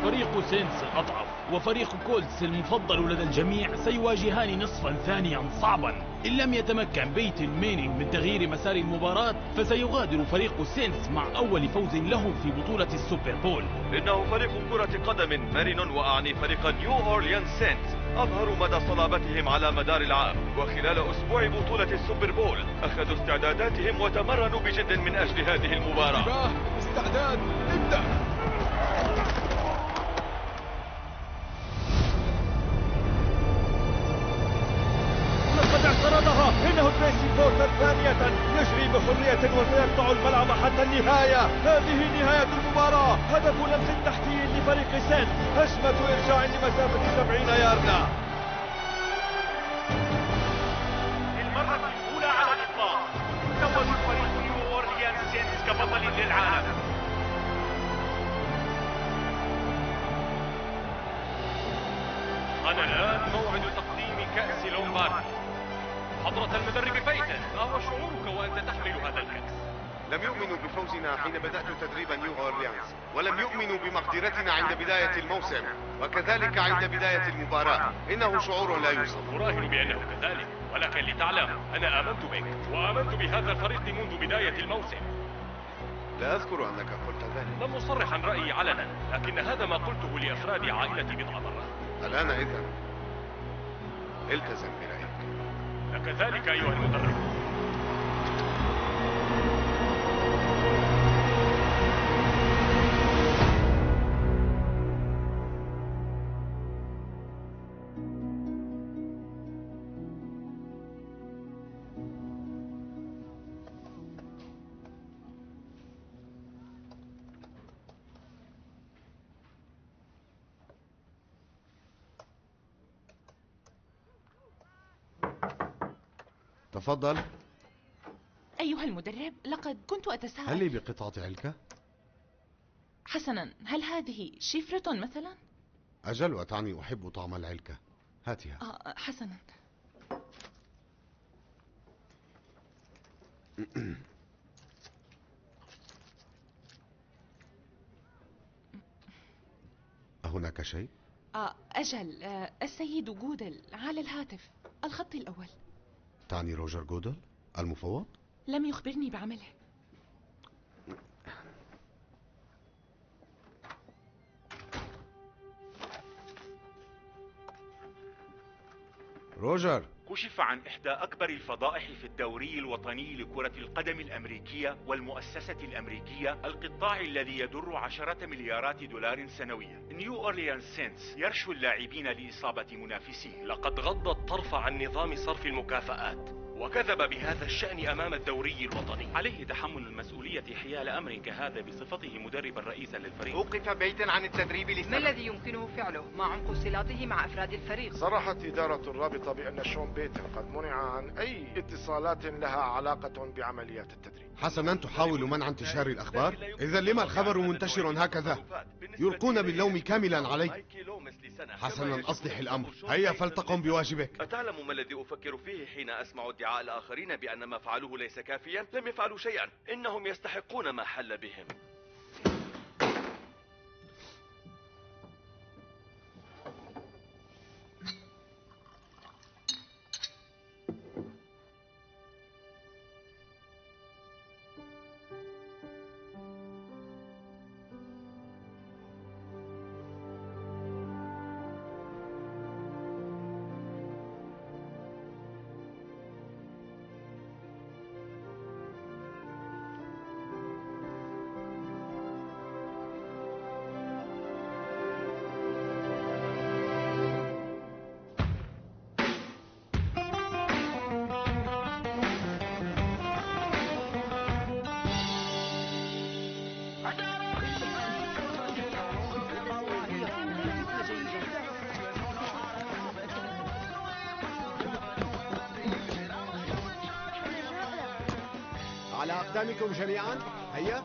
فريق سينس الأضعف وفريق كولتس المفضل لدى الجميع سيواجهان نصفا ثانيا صعبا. إن لم يتمكن بيت مينينغ من تغيير مسار المباراة فسيغادر فريق سينس مع أول فوز له في بطولة السوبر بول. إنه فريق كرة قدم مارينون، وأعني فريق نيو أورليانز سينس، أظهروا مدى صلابتهم على مدار العام، وخلال أسبوع بطولة السوبر بول أخذوا استعداداتهم وتمرنوا بجد من أجل هذه المباراة. استعداد، ابدأ. لقد اعترضها، إنه تريسي بورتر ثانية يجري بحرية وسيقطع الملعب حتى النهاية. هذه نهاية المباراة. هدف لمس تحتي لفريق سينس، هجمة إرجاع لمسافة 70 ياردة. للمرة الأولى على الإطلاق توج فريق نيو أورليانز سينس كبطل للعالم. أنا الآن موعد تقديم كأس لومباردي. حضرة المدرب فايتن، ما هو شعورك وأنت تحمل هذا الكأس؟ لم يؤمنوا بفوزنا حين بدأت تدريب نيو أورليانز، ولم يؤمنوا بمقدرتنا عند بداية الموسم، وكذلك عند بداية المباراة. إنه شعور لا يوصف. أراهن بأنه كذلك، ولكن لتعلم أنا آمنت بك وآمنت بهذا الفريق منذ بداية الموسم. لا أذكر أنك قلت ذلك. لم أصرح عن رأيي علنا، لكن هذا ما قلته لأفراد عائلتي بضع مرات. الآن إذن التزم برأيك. لك ذلك أيها المدرب. تفضل. أيها المدرب، لقد كنت أتساءل. هل لي بقطعة علكة؟ حسنا، هل هذه شفرة مثلا؟ أجل، وتعني أحب طعم العلكة. هاتها. حسنا. أهناك شيء؟ أجل، السيد جودل على الهاتف، الخط الأول. تعني روجر جودل المفوض؟ لم يخبرني بعمله. روجر، كشف عن إحدى أكبر الفضائح في الدوري الوطني لكرة القدم الأمريكية والمؤسسة الأمريكية، القطاع الذي يدر 10 مليارات دولار سنويا. نيو أورليانز سينس يرشو اللاعبين لإصابة منافسيه. لقد غض الطرف عن نظام صرف المكافآت وكذب بهذا الشأن أمام الدوري الوطني. عليه تحمل المسؤولية حيال أمر كهذا بصفته مدربا رئيسا للفريق. أوقف بعيدا عن التدريب لسنة. ما الذي يمكنه فعله مع عمق صلاته مع أفراد الفريق؟ صرحت إدارة الرابطة بأن شون بيتن قد منع عن أي اتصالات لها علاقة بعمليات التدريب. حسنا، تحاول منع انتشار الأخبار؟ إذا لما الخبر منتشر هكذا؟ يلقون باللوم كاملا علي. حسنا، أصلح الأمر. هيا فلتقم بواجبك. أتعلم ما الذي أفكر فيه حين أسمع ادعاء الآخرين بأن ما فعلوه ليس كافيا؟ لم يفعلوا شيئا، إنهم يستحقون ما حل بهم. على أقدامكم جميعا، هيا.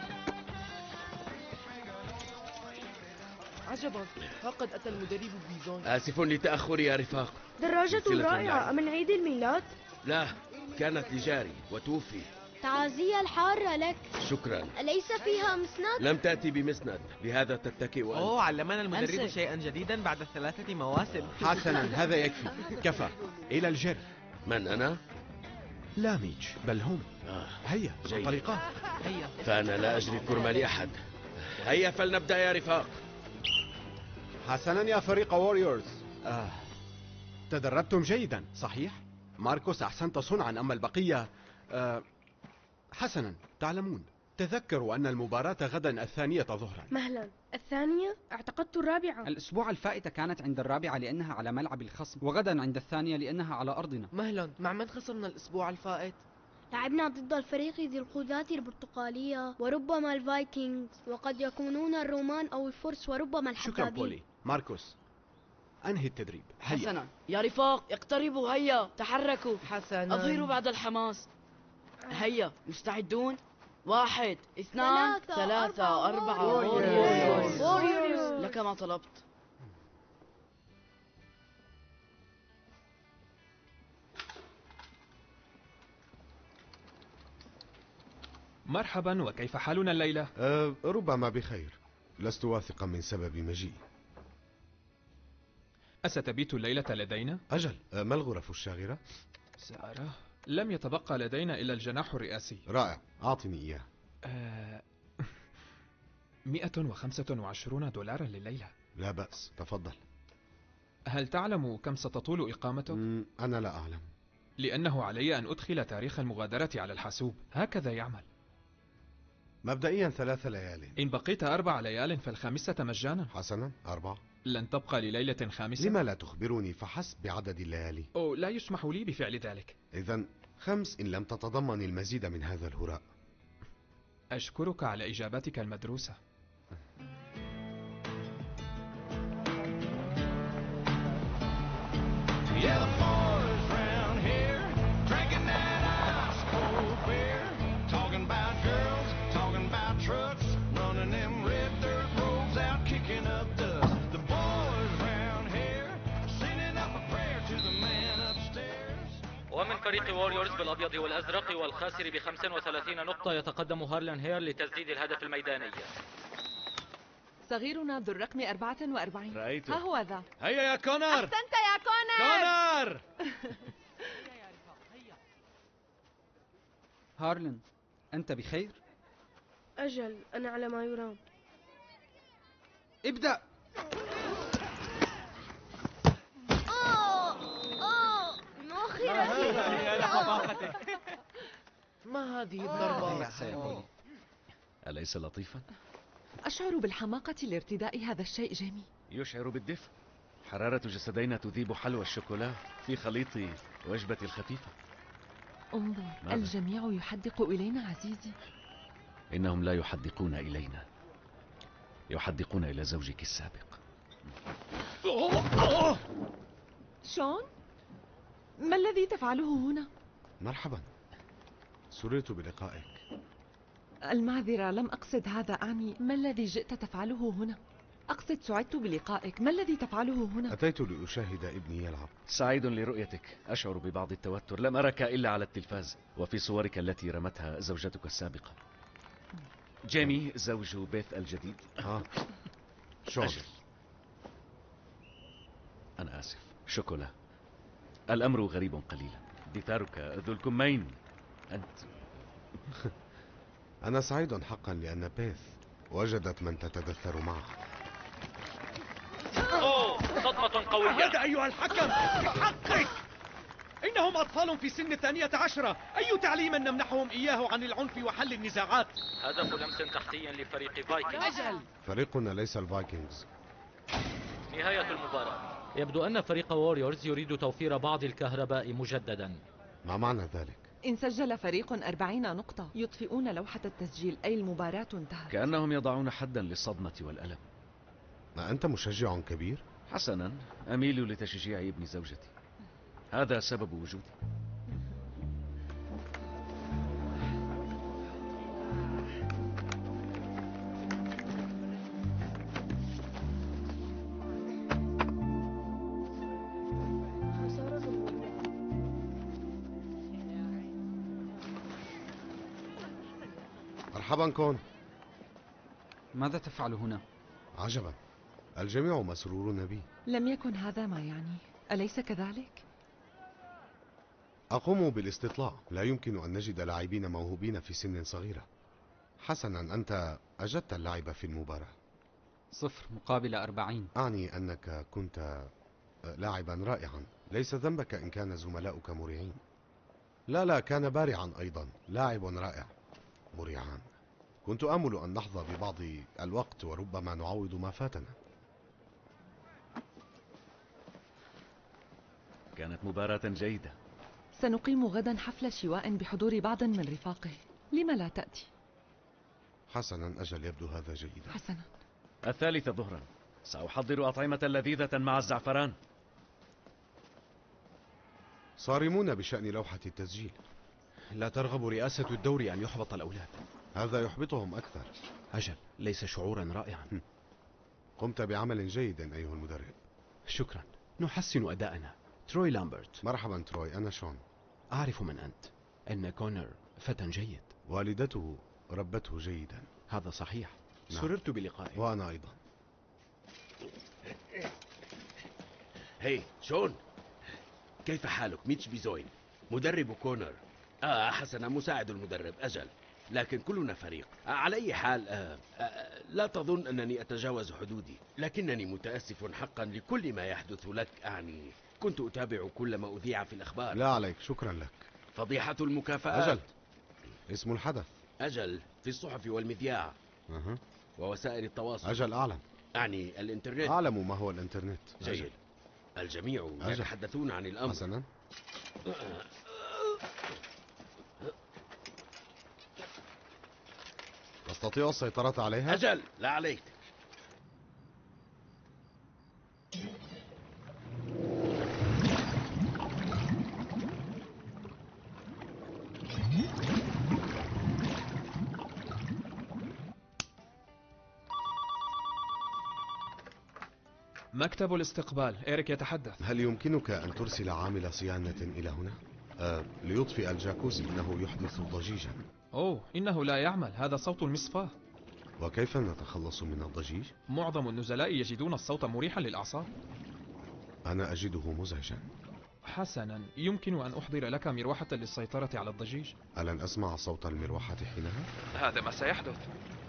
عجبا، ها قد أتى المدرب بيزون. آسف لتأخري يا رفاق. دراجة رائعة، من عيد الميلاد؟ لا، كانت لجاري وتوفي. تعازي الحارة لك. شكرا. أليس فيها مسند؟ لم تأتي بمسند، لهذا تتكئ أنت. أوه، علمنا المدرب شيئا جديدا بعد 3 مواسم. حسنا، هذا يكفي. كفى. إلى الجري. من أنا؟ لا ميتش، بل هم. هيا انطلقا. هيا. فأنا لا أجري الكرم لأحد. هيا فلنبدأ يا رفاق. حسنا يا فريق ووريورز. تدربتم جيدا صحيح؟ ماركوس أحسنت صنعا، أما البقية حسنا. تعلمون، تذكروا أن المباراة غدا 2 ظهرا. مهلا. 2؟ اعتقدت 4. الأسبوع الفائتة كانت عند 4 لأنها على ملعب الخصم، وغدا عند 2 لأنها على أرضنا. مهلا. مع من خسرنا الأسبوع الفائت؟ لعبنا ضد الفريق ذي القذات البرتقالية وربما الفايكنجز، وقد يكونون الرومان أو الفرس وربما الحدادين. شكرا بولي. ماركوس، أنهي التدريب. هيا. حسنا يا رفاق، اقتربوا، هيا تحركوا. حسنا. أظهروا بعد الحماس. هيا مستعدون؟ 1 2 3 4 ووريورز. لك ما طلبت. مرحبا، وكيف حالنا الليلة؟ ربما بخير، لست واثقا من سبب مجيئي. أستبيت الليلة لدينا؟ أجل. ما الغرف الشاغرة؟ سأرى. لم يتبقى لدينا إلا الجناح الرئاسي. رائع، أعطني إياه. 125 دولارا لليلة. لا بأس، تفضل. هل تعلم كم ستطول إقامتك؟ أنا لا أعلم، لأنه علي أن أدخل تاريخ المغادرة على الحاسوب، هكذا يعمل. مبدئيا 3 ليال. إن بقيت 4 ليال فالخامسة مجانا. حسنا، 4. لن تبقى لليلة خامسة؟ لما لا تخبرني فحسب بعدد الليالي؟ لا يسمح لي بفعل ذلك. إذن 5 إن لم تتضمن المزيد من هذا الهراء. أشكرك على إجابتك المدروسة. ومن فريق ووريورز بالأبيض والأزرق والخاسر ب35 نقطة يتقدم هارلان هير لتسديد الهدف الميداني. صغيرنا ذو الرقم 44. رأيته. ها هو ذا. هيا يا كونر. أحسنت يا كونر. هارلان، أنت بخير؟ أجل، أنا على ما يرام. ابدأ. ما هذه الضربة؟ أليس لطيفا؟ أشعر بالحماقة لارتداء هذا الشيء جيمي. يشعر بالدفء. حرارة جسدينا تذيب حلوى الشوكولا في خليط وجبة الخفيفة. انظر، ماذا؟ الجميع يحدق إلينا عزيزي. إنهم لا يحدقون إلينا، يحدقون إلى زوجك السابق. شون؟ ما الذي تفعله هنا؟ مرحبا، سررت بلقائك. المعذرة، لم أقصد هذا، أعني ما الذي جئت تفعله هنا؟ أقصد سعدت بلقائك، ما الذي تفعله هنا؟ أتيت لأشاهد ابني يلعب. سعيد لرؤيتك، أشعر ببعض التوتر، لم أرك إلا على التلفاز وفي صورك التي رمتها زوجتك السابقة. جيمي زوج بيث الجديد. شون. أجل. أنا آسف. شوكولا، الأمر غريب قليلا. دثارك ذو الكمين أنت. أنا سعيد حقا لأن بيث وجدت من تتدثر معه. صدمة قوية. هذا أيها الحكم بحقك. إنهم أطفال في سن 12. أي تعليم نمنحهم إياه عن العنف وحل النزاعات؟ هدف لمس تحتي لفريق فايكنجز. أجل. فريقنا ليس الفايكنجز. نهاية المباراة. يبدو أن فريق ووريورز يريد توفير بعض الكهرباء مجددا. ما معنى ذلك؟ إن سجل فريق 40 نقطة يطفئون لوحة التسجيل، أي المباراة انتهت. كأنهم يضعون حدا للصدمة والألم. ما أنت مشجع كبير؟ حسنا، أميل لتشجيع ابن زوجتي، هذا سبب وجودي. مرحبا كون. ماذا تفعل هنا؟ عجبا، الجميع مسرورون بي. لم يكن هذا ما يعني، أليس كذلك؟ أقوم بالاستطلاع. لا يمكن أن نجد لاعبين موهوبين في سن صغيرة. حسنا، أنت أجدت اللعب في المباراة. 0-40. أعني أنك كنت لاعبا رائعا. ليس ذنبك إن كان زملاؤك مريعين. لا، كان بارعا أيضا. لاعب رائع مريعان. كنت آمل أن نحظى ببعض الوقت وربما نعوض ما فاتنا. كانت مباراة جيدة. سنقيم غدا حفل شواء بحضور بعض من رفاقه، لم لا تأتي؟ حسنا، أجل، يبدو هذا جيدا. حسنا. 3 ظهرا سأحضر أطعمة لذيذة مع الزعفران. صارمون بشأن لوحة التسجيل. لا ترغب رئاسة الدوري أن يحبط الأولاد. هذا يحبطهم أكثر. أجل، ليس شعورا رائعا. قمت بعمل جيد أيها المدرب. شكرا، نحسن أداءنا. تروي لامبرت. مرحبا تروي، أنا شون. أعرف من أنت. إن كونر فتى جيد. والدته ربته جيدا. هذا صحيح. نعم. سررت بلقائك. وأنا أيضا. هي شون، كيف حالك؟ ميتش بيزوين مدرب كونر. حسنا، مساعد المدرب. أجل، لكن كلنا فريق. على أي حال لا تظن أنني أتجاوز حدودي، لكنني متأسف حقا لكل ما يحدث لك. أعني كنت أتابع كل ما أذيع في الأخبار. لا عليك، شكرا لك. فضيحة المكافآت. أجل، اسم الحدث. أجل، في الصحف والمذياع ووسائل التواصل. أجل، أعلم. أعني الإنترنت. أعلم ما هو الإنترنت. جيد. أجل. الجميع يتحدثون عن الأمر. حسنا. تستطيع السيطرة عليها؟ أجل، لا عليك. مكتب الاستقبال، إيريك يتحدث. هل يمكنك أن ترسل عامل صيانة إلى هنا؟ ليطفئ الجاكوزي، إنه يحدث ضجيجا. أوه، إنه لا يعمل. هذا صوت المصفاة. وكيف نتخلص من الضجيج؟ معظم النزلاء يجدون الصوت مريحا للأعصاب. أنا أجده مزعجا. حسنا، يمكن أن أحضر لك مروحة للسيطرة على الضجيج. ألن أسمع صوت المروحة حينها؟ هذا ما سيحدث.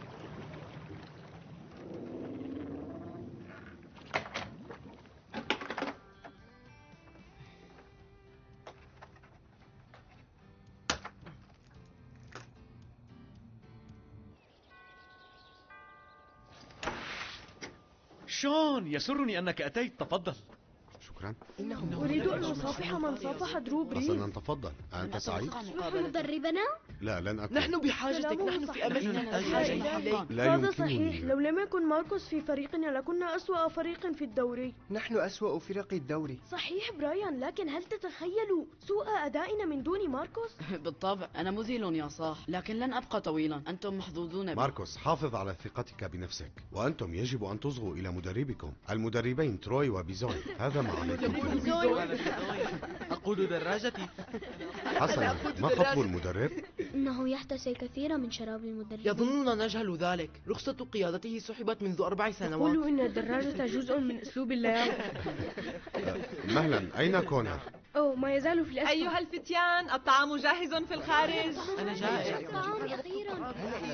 شون، يسرني أنك أتيت. تفضل. شكرا. أريد أن أصافح من صافح درو بريز. حسنا، تفضل. أنت سعيد؟ تسمح مدربنا؟ لا، لن أكون. نحن بحاجتك، نحن في أملنا الحاجة إليك. هذا صحيح. لو لم يكن ماركوس في فريقنا لكنا أسوأ فريق في الدوري. نحن أسوأ فرق الدوري. صحيح برايان، لكن هل تتخيل سوء أدائنا من دون ماركوس؟ بالطبع، أنا مذهل يا صاح، لكن لن أبقى طويلا. أنتم محظوظون بي. ماركوس، حافظ على ثقتك بنفسك، وأنتم يجب أن تصغوا إلى مدربكم. المدربين تروي وبيزوي. هذا ما عليكم. أقود دراجتي. حسنا، ما خطب المدرب؟ إنه يحتسي كثيرا من شراب المدرب. يظننا نجهل ذلك. رخصة قيادته سحبت منذ 4 سنوات. يقول إن الدراجة جزء من أسلوب اللياقة. مهلا، أين كونر؟ أوه، ما يزال في الأسفل. أيها الفتيان، الطعام جاهز في الخارج. أنا جائع. الطعام أخيرا.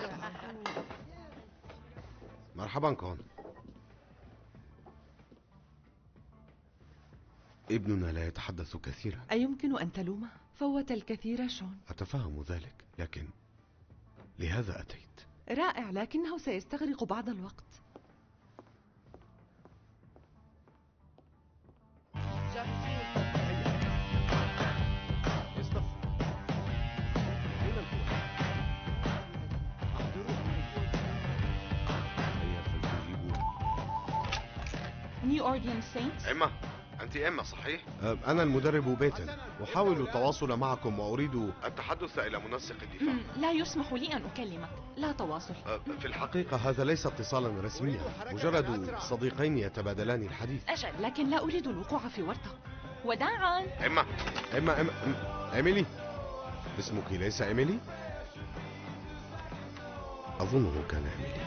مرحبا كون. ابننا لا يتحدث كثيرا. أيمكن أن تلومه؟ فوت الكثير شون. أتفهم ذلك، لكن لهذا أتيت. رائع، لكنه سيستغرق بعض الوقت. نيو أورليانز سينتس. إما، أنت إما صحيح؟ أنا المدرب بيتن، أحاول التواصل معكم وأريد التحدث إلى منسق الدفاع. لا يسمح لي أن أكلمك، لا تواصل. في الحقيقة هذا ليس اتصالا رسميا، مجرد صديقين يتبادلان الحديث. أجل، لكن لا أريد الوقوع في ورطة. وداعا. إيميلي، اسمك ليس إيميلي؟ أظنه كان إيميلي.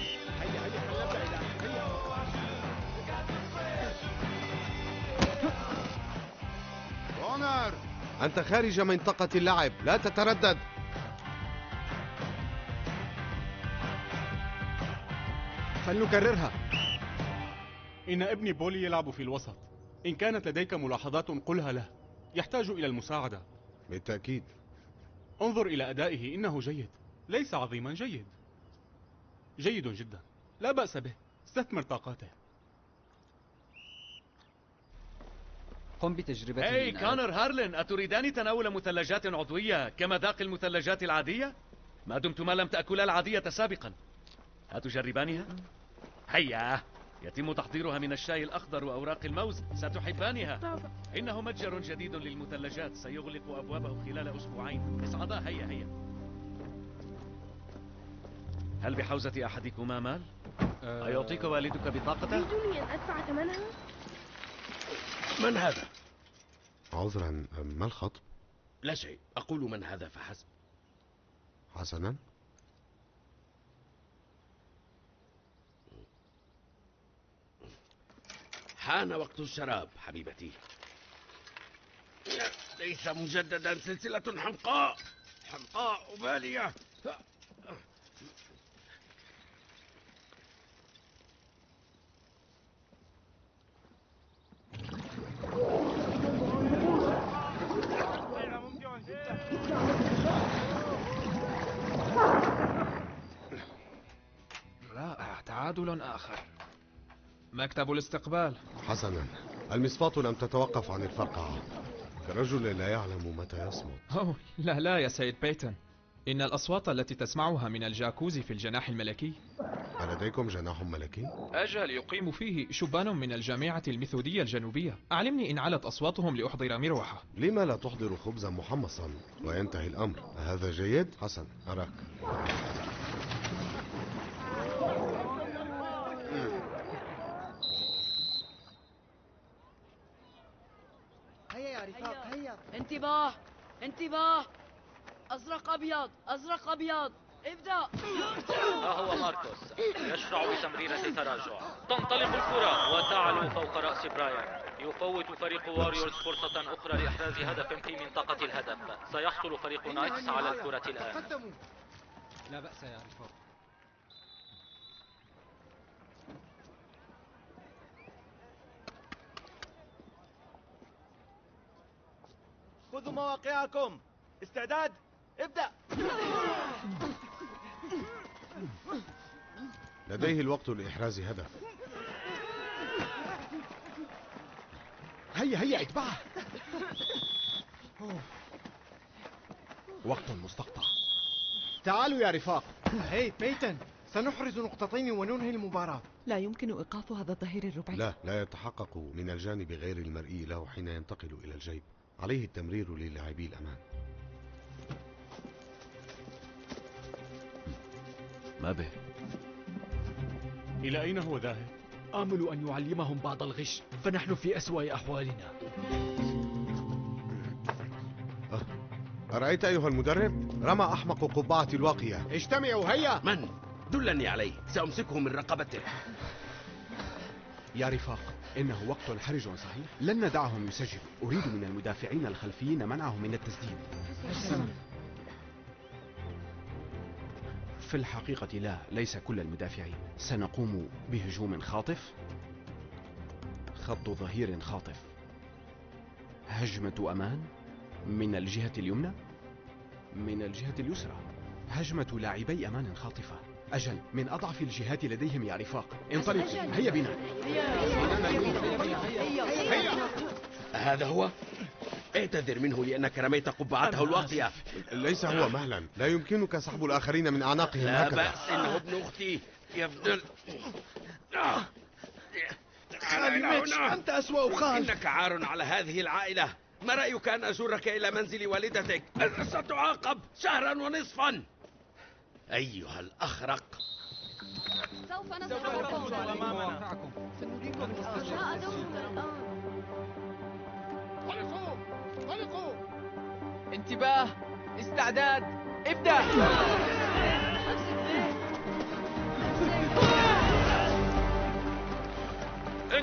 كونر، أنت خارج منطقة اللعب، لا تتردد. فلنكررها. إن ابني بولي يلعب في الوسط. إن كانت لديك ملاحظات قلها له. يحتاج إلى المساعدة. بالتأكيد. انظر إلى أدائه، إنه جيد. ليس عظيما، جيد. جيد جدا، لا بأس به. استثمر طاقاته. قم بتجربته. هاي كونر هارلين، أتريدان تناول مثلجات عضوية كمذاق المثلجات العادية؟ ما دمتما لم تأكلا العادية سابقا. أتجربانها؟ هيا، يتم تحضيرها من الشاي الأخضر وأوراق الموز. ستحبانها. إنه متجر جديد للمثلجات سيغلق أبوابه خلال أسبوعين. اصعدا، هيا هيا. هل بحوزة أحدكما مال؟ أيعطيك والدك بطاقته؟ يريدني أن أدفع ثمنها؟ من هذا؟ عذرا، ما الخطب؟ لا شيء، أقول من هذا فحسب. حسنا. حان وقت الشراب حبيبتي. ليس مجددا، سلسلة حمقاء بالية. رائع، تعادل آخر. مكتب الاستقبال. حسنا، المصفاة لم تتوقف عن الفرقعة. كرجل لا يعلم متى يصمت. أوه لا يا سيد بيتن، إن الأصوات التي تسمعها من الجاكوزي في الجناح الملكي. ألديكم جناح ملكي؟ أجل، يقيم فيه شبان من الجامعة الميثودية الجنوبية. أعلمني إن علت أصواتهم لأحضر مروحة. لما لا تحضر خبزا محمصا وينتهي الأمر؟ هذا جيد؟ حسن، أراك. هيا يا رفاق، هيا. انتباه، أزرق أبيض، ابدأ. ها هو ماركوس يشرع بتمريرة تراجع. تنطلق الكرة وتعلو فوق رأس برايان. يفوت فريق واريورز فرصة أخرى لإحراز هدف في منطقة الهدف. سيحصل فريق نايتس على الكرة الآن. لا بأس يا رفاق. خذوا مواقعكم. استعداد، ابدأ. لديه الوقت لإحراز هدف. هيا اتبعه. وقت مستقطع. تعالوا يا رفاق. هي بيتن، سنحرز نقطتين وننهي المباراة. لا يمكن إيقاف هذا الظهير الربعي. لا يتحقق من الجانب غير المرئي له حين ينتقل إلى الجيب. عليه التمرير للاعبي الأمان. ما به؟ إلى أين هو ذاهب؟ آمل أن يعلمهم بعض الغش، فنحن في أسوأ أحوالنا. أرأيت أيها المدرب؟ رمى أحمق قبعة الواقية. اجتمعوا، هيا. من؟ دلني عليه، سأمسكه من رقبته. يا رفاق، إنه وقت حرج صحيح. لن ندعهم يسجلوا. أريد من المدافعين الخلفيين منعهم من التسديد. في الحقيقة لا، ليس كل المدافعين. سنقوم بهجوم خاطف، خط ظهير خاطف، هجمة أمان من الجهة اليمنى، من الجهة اليسرى، هجمة لاعبي أمان خاطفة. أجل، من أضعف الجهات لديهم يا رفاق. انطلقوا، هيا بنا. هذا هو؟ اعتذر منه لأنك رميت قبعته الواقية. ليس هو مهلا، لا يمكنك سحب الآخرين من أعناقهم لا هكذا. بأس، إنه ابن أختي يفضل. خالي، أنت أسوأ خال. إنك عار على هذه العائلة. ما رأيك أن أزورك إلى منزل والدتك؟ ستعاقب شهرا ونصفا. أيها الأخرق. سوف نصعد أمامكم. سنريكم جاء دورنا الآن. غلقوا. انتباه، استعداد، ابدأ.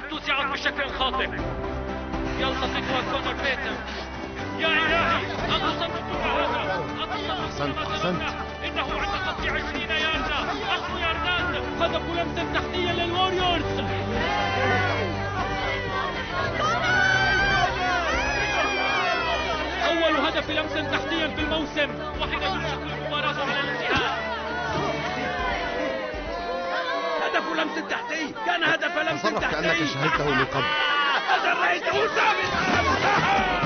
توزعت بشكل خاطئ. يلتقطها كونر بيتن. يا إلهي، أتصدت هذا. أحسنت. إنه عند خط 20 ياردة. 10 ياردات. هدف لمسة تحتية للواريورز. أول هدف لمسة تحتيا في الموسم، وحين تشكل المباراة على الانتهاء. هدف لمس تحتي، كان هدف لمس تحتي. تصرف كأنك شاهدته من قبل. أجل رأيته ثابتا.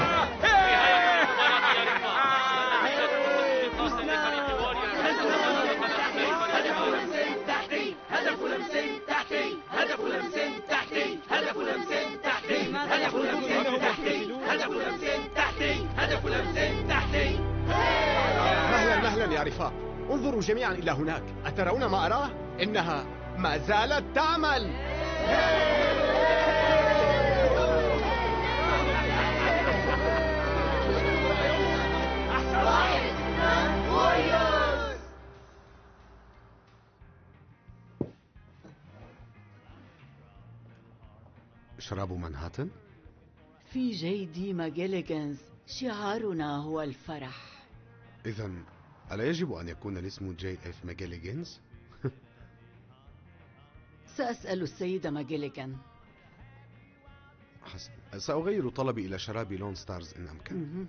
مهلا يا رفاق، انظروا جميعا إلى هناك. أترون ما أراه؟ إنها ما زالت تعمل. شراب منهاتن؟ في جيد ماجيليغانز شعارنا هو الفرح. إذا ألا يجب أن يكون الاسم جي اف ماجيليغانز؟ سأسأل السيد ماجيليغان. حسن، سأغير طلبي إلى شراب لون ستارز إن أمكن.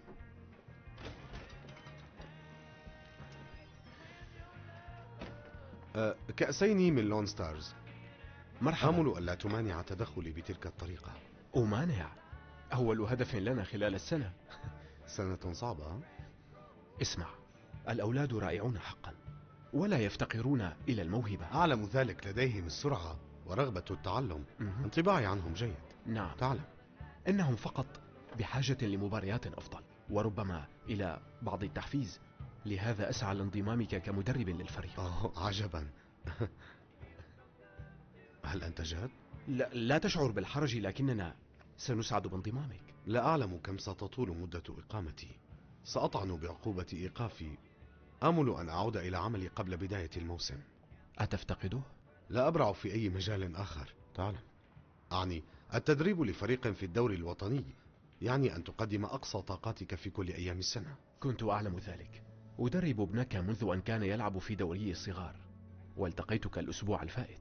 كأسين من لون ستارز. مرحبا. آمل ألا تمانع تدخلي بتلك الطريقة. أمانع؟ أول هدف لنا خلال السنة. سنة صعبة. اسمع، الأولاد رائعون حقا ولا يفتقرون إلى الموهبة. أعلم ذلك، لديهم السرعة ورغبة التعلم. انطباعي عنهم جيد. نعم، تعلم إنهم فقط بحاجة لمباريات أفضل وربما إلى بعض التحفيز. لهذا أسعى لانضمامك كمدرب للفريق. عجبا. هل أنت جاد؟ لا تشعر بالحرج، لكننا سنسعد بانضمامك. لا أعلم كم ستطول مدة إقامتي. سأطعن بعقوبة إيقافي. آمل أن أعود إلى عملي قبل بداية الموسم. أتفتقده؟ لا أبرع في أي مجال آخر. تعلم، أعني التدريب لفريق في الدوري الوطني يعني أن تقدم أقصى طاقاتك في كل أيام السنة. كنت أعلم ذلك. أدرب ابنك منذ أن كان يلعب في دوري الصغار، والتقيتك الأسبوع الفائت.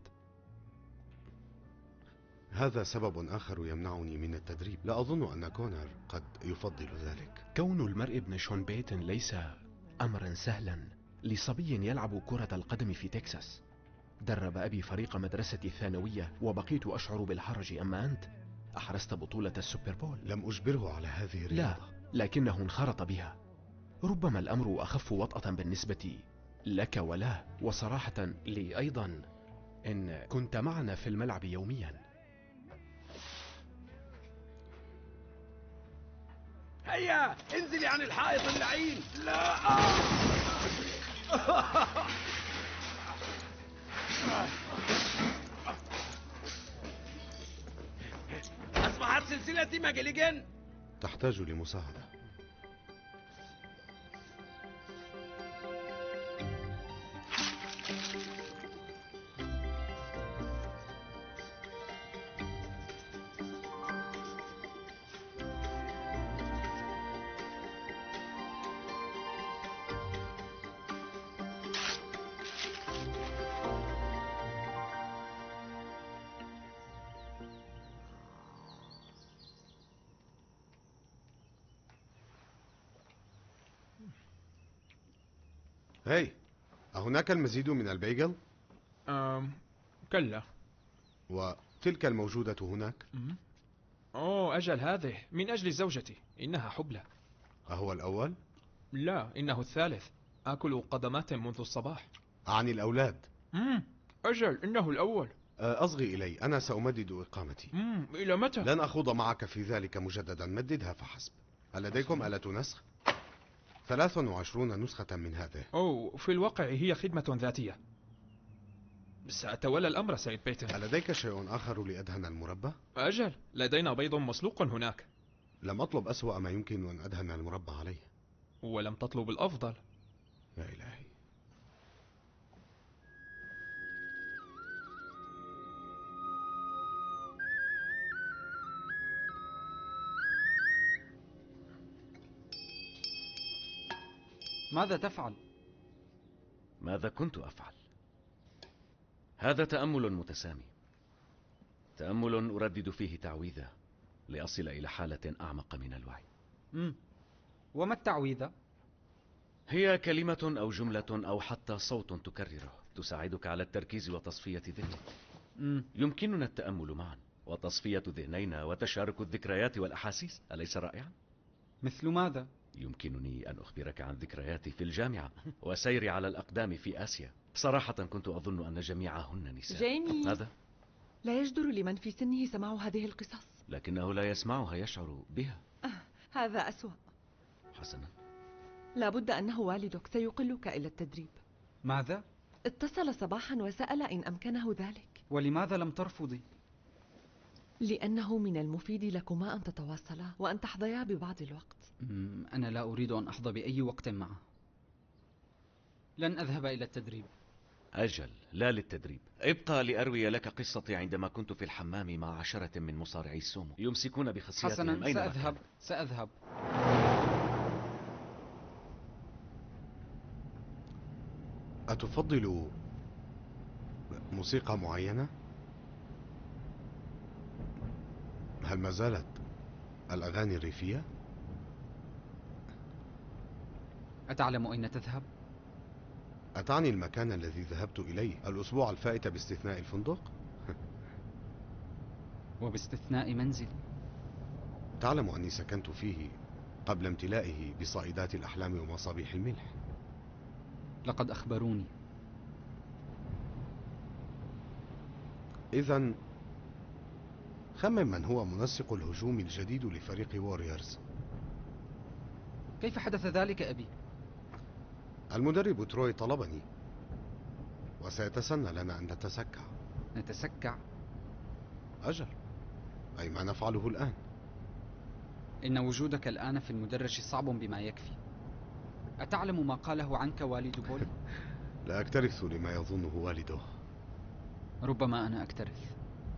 هذا سبب آخر يمنعني من التدريب. لا أظن أن كونر قد يفضل ذلك. كون المرء ابن شون بيتن ليس أمرا سهلا لصبي يلعب كرة القدم في تكساس. درب أبي فريق مدرسة الثانوية وبقيت أشعر بالحرج، أما أنت أحرزت بطولة السوبر بول. لم أجبره على هذه الرياضة. لا، لكنه انخرط بها. ربما الأمر أخف وطأة بالنسبة لك وله، وصراحة لي أيضا إن كنت معنا في الملعب يوميا. هيا انزلي عن الحائط اللعين. لا أصبحت سلسلتي ماجيليغان تحتاج لمساعدة. هاي، أهناك المزيد من البيجل؟ كلا. وتلك الموجودة هناك؟ أوه أجل، هذه من أجل زوجتي، إنها حبلى. أهو الأول؟ لا، إنه الثالث. آكل قدمات منذ الصباح. عن الأولاد؟ أجل، إنه الأول. أصغي إلي، أنا سأمدد إقامتي. إلى متى؟ لن أخوض معك في ذلك مجددا، مددها فحسب. هل لديكم آلة نسخ؟ 23 نسخة من هذه. في الواقع هي خدمة ذاتية. سأتولى الأمر سيد بيتن. هل لديك شيء آخر لأدهن المربى؟ أجل، لدينا بيض مسلوق هناك. لم أطلب أسوأ ما يمكن أن أدهن المربى عليه. ولم تطلب الأفضل. يا إلهي. ماذا تفعل؟ ماذا كنت أفعل؟ هذا تأمل متسامي، تأمل أردد فيه تعويذة لأصل إلى حالة أعمق من الوعي. وما التعويذة؟ هي كلمة أو جملة أو حتى صوت تكرره تساعدك على التركيز وتصفية ذهنك. يمكننا التأمل معا وتصفية ذهنينا وتشارك الذكريات والأحاسيس، أليس رائعا؟ مثل ماذا؟ يمكنني أن أخبرك عن ذكرياتي في الجامعة وسيري على الأقدام في آسيا. صراحة كنت أظن أن جميعهن نساء. جيمي، ماذا؟ لا يجدر لمن في سنه سماع هذه القصص. لكنه لا يسمعها، يشعر بها. هذا أسوأ. حسنا، لابد أنه والدك سيقلك إلى التدريب. ماذا؟ اتصل صباحا وسأل إن أمكنه ذلك. ولماذا لم ترفضي؟ لأنه من المفيد لكما أن تتواصلا وأن تحظيا ببعض الوقت. أنا لا أريد أن أحظى بأي وقت معه. لن أذهب إلى التدريب. أجل، لا للتدريب. ابقى لأروي لك قصتي عندما كنت في الحمام مع 10 من مصارعي السومو يمسكون بخصياتهم. حسنا، سأذهب. أتفضل موسيقى معينة؟ هل ما زالت الأغاني الريفية؟ أتعلم أين تذهب؟ أتعني المكان الذي ذهبت إليه الأسبوع الفائت باستثناء الفندق؟ وباستثناء منزلي. تعلم أني سكنت فيه قبل امتلائه بصائدات الأحلام ومصابيح الملح. لقد أخبروني. إذن خمن من هو منسق الهجوم الجديد لفريق ووريرز. كيف حدث ذلك أبي؟ المدرب تروي طلبني وسيتسنى لنا أن نتسكع. نتسكع؟ أجل، أي ما نفعله الآن. إن وجودك الآن في المدرج صعب بما يكفي. أتعلم ما قاله عنك والد بولي؟ لا أكترث لما يظنه والده. ربما أنا أكترث.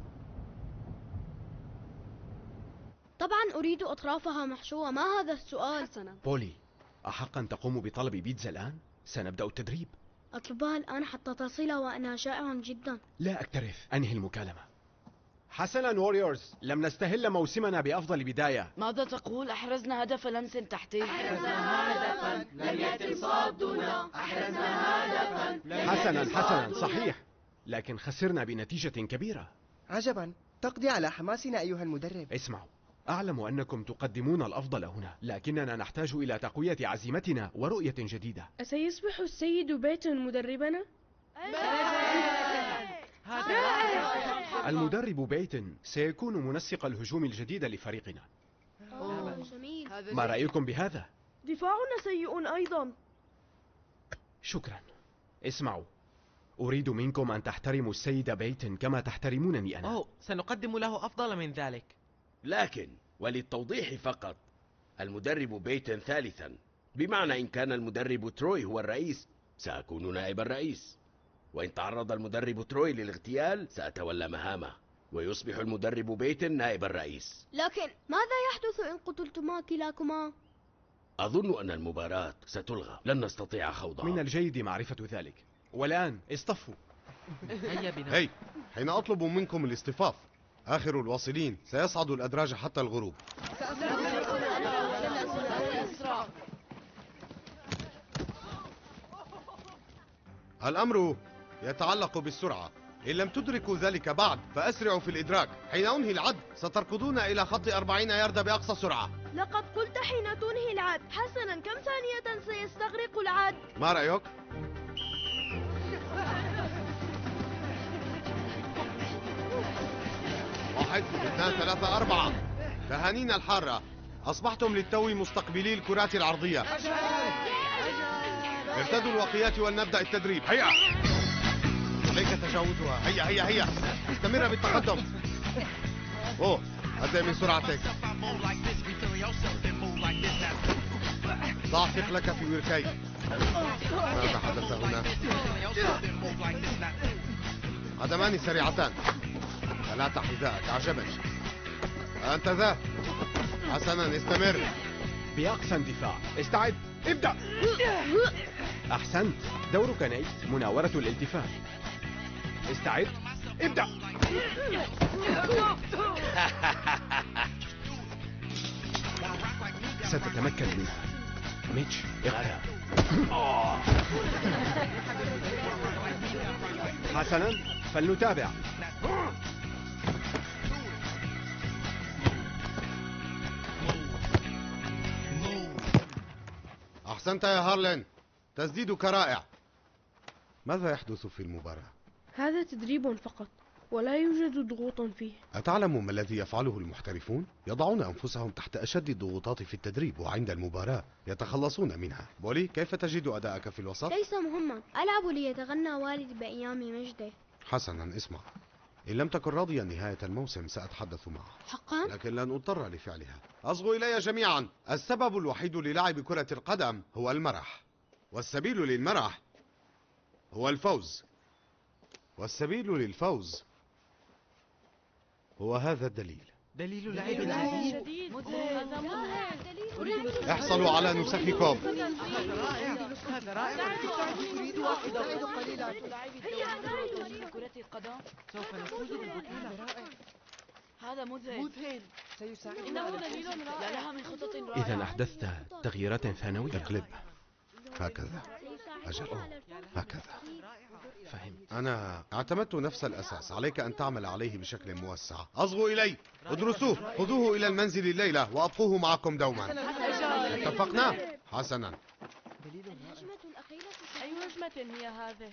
طبعا أريد أطرافها محشوة. ما هذا السؤال؟ حسنا. بولي، أحقا تقوم بطلب بيتزا الآن؟ سنبدأ التدريب. أطلبها الآن حتى تصل وأنا جائع جدا. لا أكترث، أنهي المكالمة. حسنا ووريرز، لم نستهل موسمنا بأفضل بداية. ماذا تقول؟ أحرزنا هدف لمس تحتي. أحرزنا هدفا لم يتم صدنا. أحرزنا هدفا. حسنا، صحيح، لكن خسرنا بنتيجة كبيرة. عجبا، تقضي على حماسنا أيها المدرب. اسمعوا، أعلم أنكم تقدمون الأفضل هنا، لكننا نحتاج إلى تقوية عزيمتنا ورؤية جديدة. أسيصبح السيد بيتن مدربنا؟ المدرب بيتن سيكون منسق الهجوم الجديد لفريقنا. جميل. ما رأيكم بهذا؟ دفاعنا سيء أيضا. شكرا. اسمعوا، أريد منكم أن تحترموا السيد بيتن كما تحترمونني أنا. سنقدم له أفضل من ذلك. لكن وللتوضيح فقط، المدرب بيتن ثالثا، بمعنى إن كان المدرب تروي هو الرئيس سأكون نائب الرئيس، وإن تعرض المدرب تروي للاغتيال سأتولى مهامه، ويصبح المدرب بيتن نائب الرئيس. لكن ماذا يحدث إن قتلتما كلاكما؟ أظن أن المباراة ستلغى، لن نستطيع خوضها. من الجيد معرفة ذلك. والآن اصطفوا. هيا بنا. هي، حين أطلب منكم الاصطفاف، آخر الواصلين سيصعد الأدراج حتى الغروب. الأمر يتعلق بالسرعة. إن لم تدركوا ذلك بعد فأسرعوا في الإدراك. حين أنهي العد ستركضون إلى خط 40 ياردة بأقصى سرعة. لقد قلت حين تنهي العد. حسنا، كم ثانية سيستغرق العد؟ ما رأيك؟ واحد، 2، 3، 4. تهانينا الحارة، أصبحتم للتو مستقبلي الكرات العرضية. ارتدوا الوقيات ولنبدأ التدريب. هيا، عليك تجاوزها. هيا استمر بالتقدم. أبدأ من سرعتك. ضع ثقلك في وركيك. ماذا حدث هنا؟ قدمان سريعتان. 3 حذاءك، أعجبني. أنت ذا. حسنا، استمر. بأقصى اندفاع. استعد. ابدأ. أحسنت. دورك نيت، مناورة الالتفات. استعد. ابدأ. ستتمكن منها. ميتش اقترب. حسنا، فلنتابع. أحسنت يا هارلين، تسديدك رائع. ماذا يحدث في المباراة؟ هذا تدريب فقط ولا يوجد ضغوط فيه. أتعلم ما الذي يفعله المحترفون؟ يضعون أنفسهم تحت أشد الضغوطات في التدريب، وعند المباراة يتخلصون منها. بولي، كيف تجد أداءك في الوسط؟ ليس مهما، ألعب ليتغنى والدي بأيام مجده. حسنا، اسمع، إن لم تكن راضيا نهاية الموسم سأتحدث معه. حقا؟ لكن لن أضطر لفعلها. أصغوا إلي جميعا. السبب الوحيد للعب كرة القدم هو المرح، والسبيل للمرح هو الفوز، والسبيل للفوز هو هذا الدليل. دليل لعب جديد. احصلوا على نسخكم. هذا رائع. أريد واحدة قليلا. كرة القدم سوف نفوز بالبطولة. هذا مذهل. سيساعدنا إنه دليل رائع. لها من خطط رائعة. إذا أحدثت تغييرات ثانوية. اقلب هكذا. أجل هكذا. فهمت. أنا اعتمدت نفس الأساس، عليك أن تعمل عليه بشكل موسع. أصغوا إلي، ادرسوه، خذوه إلى المنزل الليلة وأبقوه معكم دوما. اتفقنا؟ حسنا. الهجمة الأخيرة أي هجمة هي هذه؟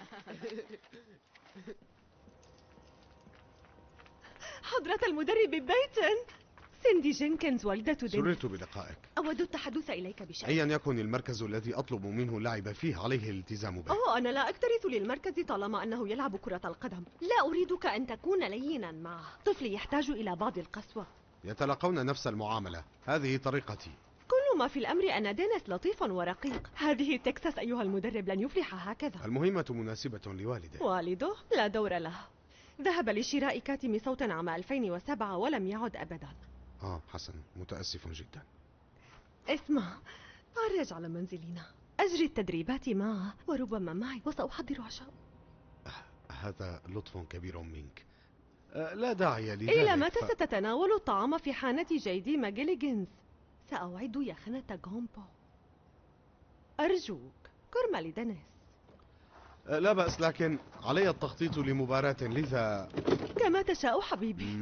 حضرة المدرب بيتن، سيندي جينكنز والدة دينيس. سررت بلقائك. أود التحدث إليك بشأن. أيا يكن المركز الذي أطلب منه اللعب فيه عليه الالتزام به. أنا لا أكترث للمركز طالما أنه يلعب كرة القدم. لا أريدك أن تكون لينا معه. طفلي يحتاج إلى بعض القسوة. يتلقون نفس المعاملة، هذه طريقتي. كل ما في الأمر أن دينيس لطيف ورقيق. هذه تكساس أيها المدرب، لن يفلح هكذا. المهمة مناسبة لوالده. والده لا دور له. ذهب لشراء كاتم صوت عام 2007 ولم يعد أبدا. حسن، متأسف جدا. اسمع، عرج على منزلنا، أجري التدريبات معه وربما معي، وسأحضر عشاء. هذا لطف كبير منك. لا داعي لذلك. إلى متى ستتناول الطعام في حانة جيدي ماجيليجنز؟ سأوعد يخنة غومبو. أرجوك، كرمة لدينيس. لا بأس، لكن علي التخطيط لمباراة، لذا كما تشاء حبيبي.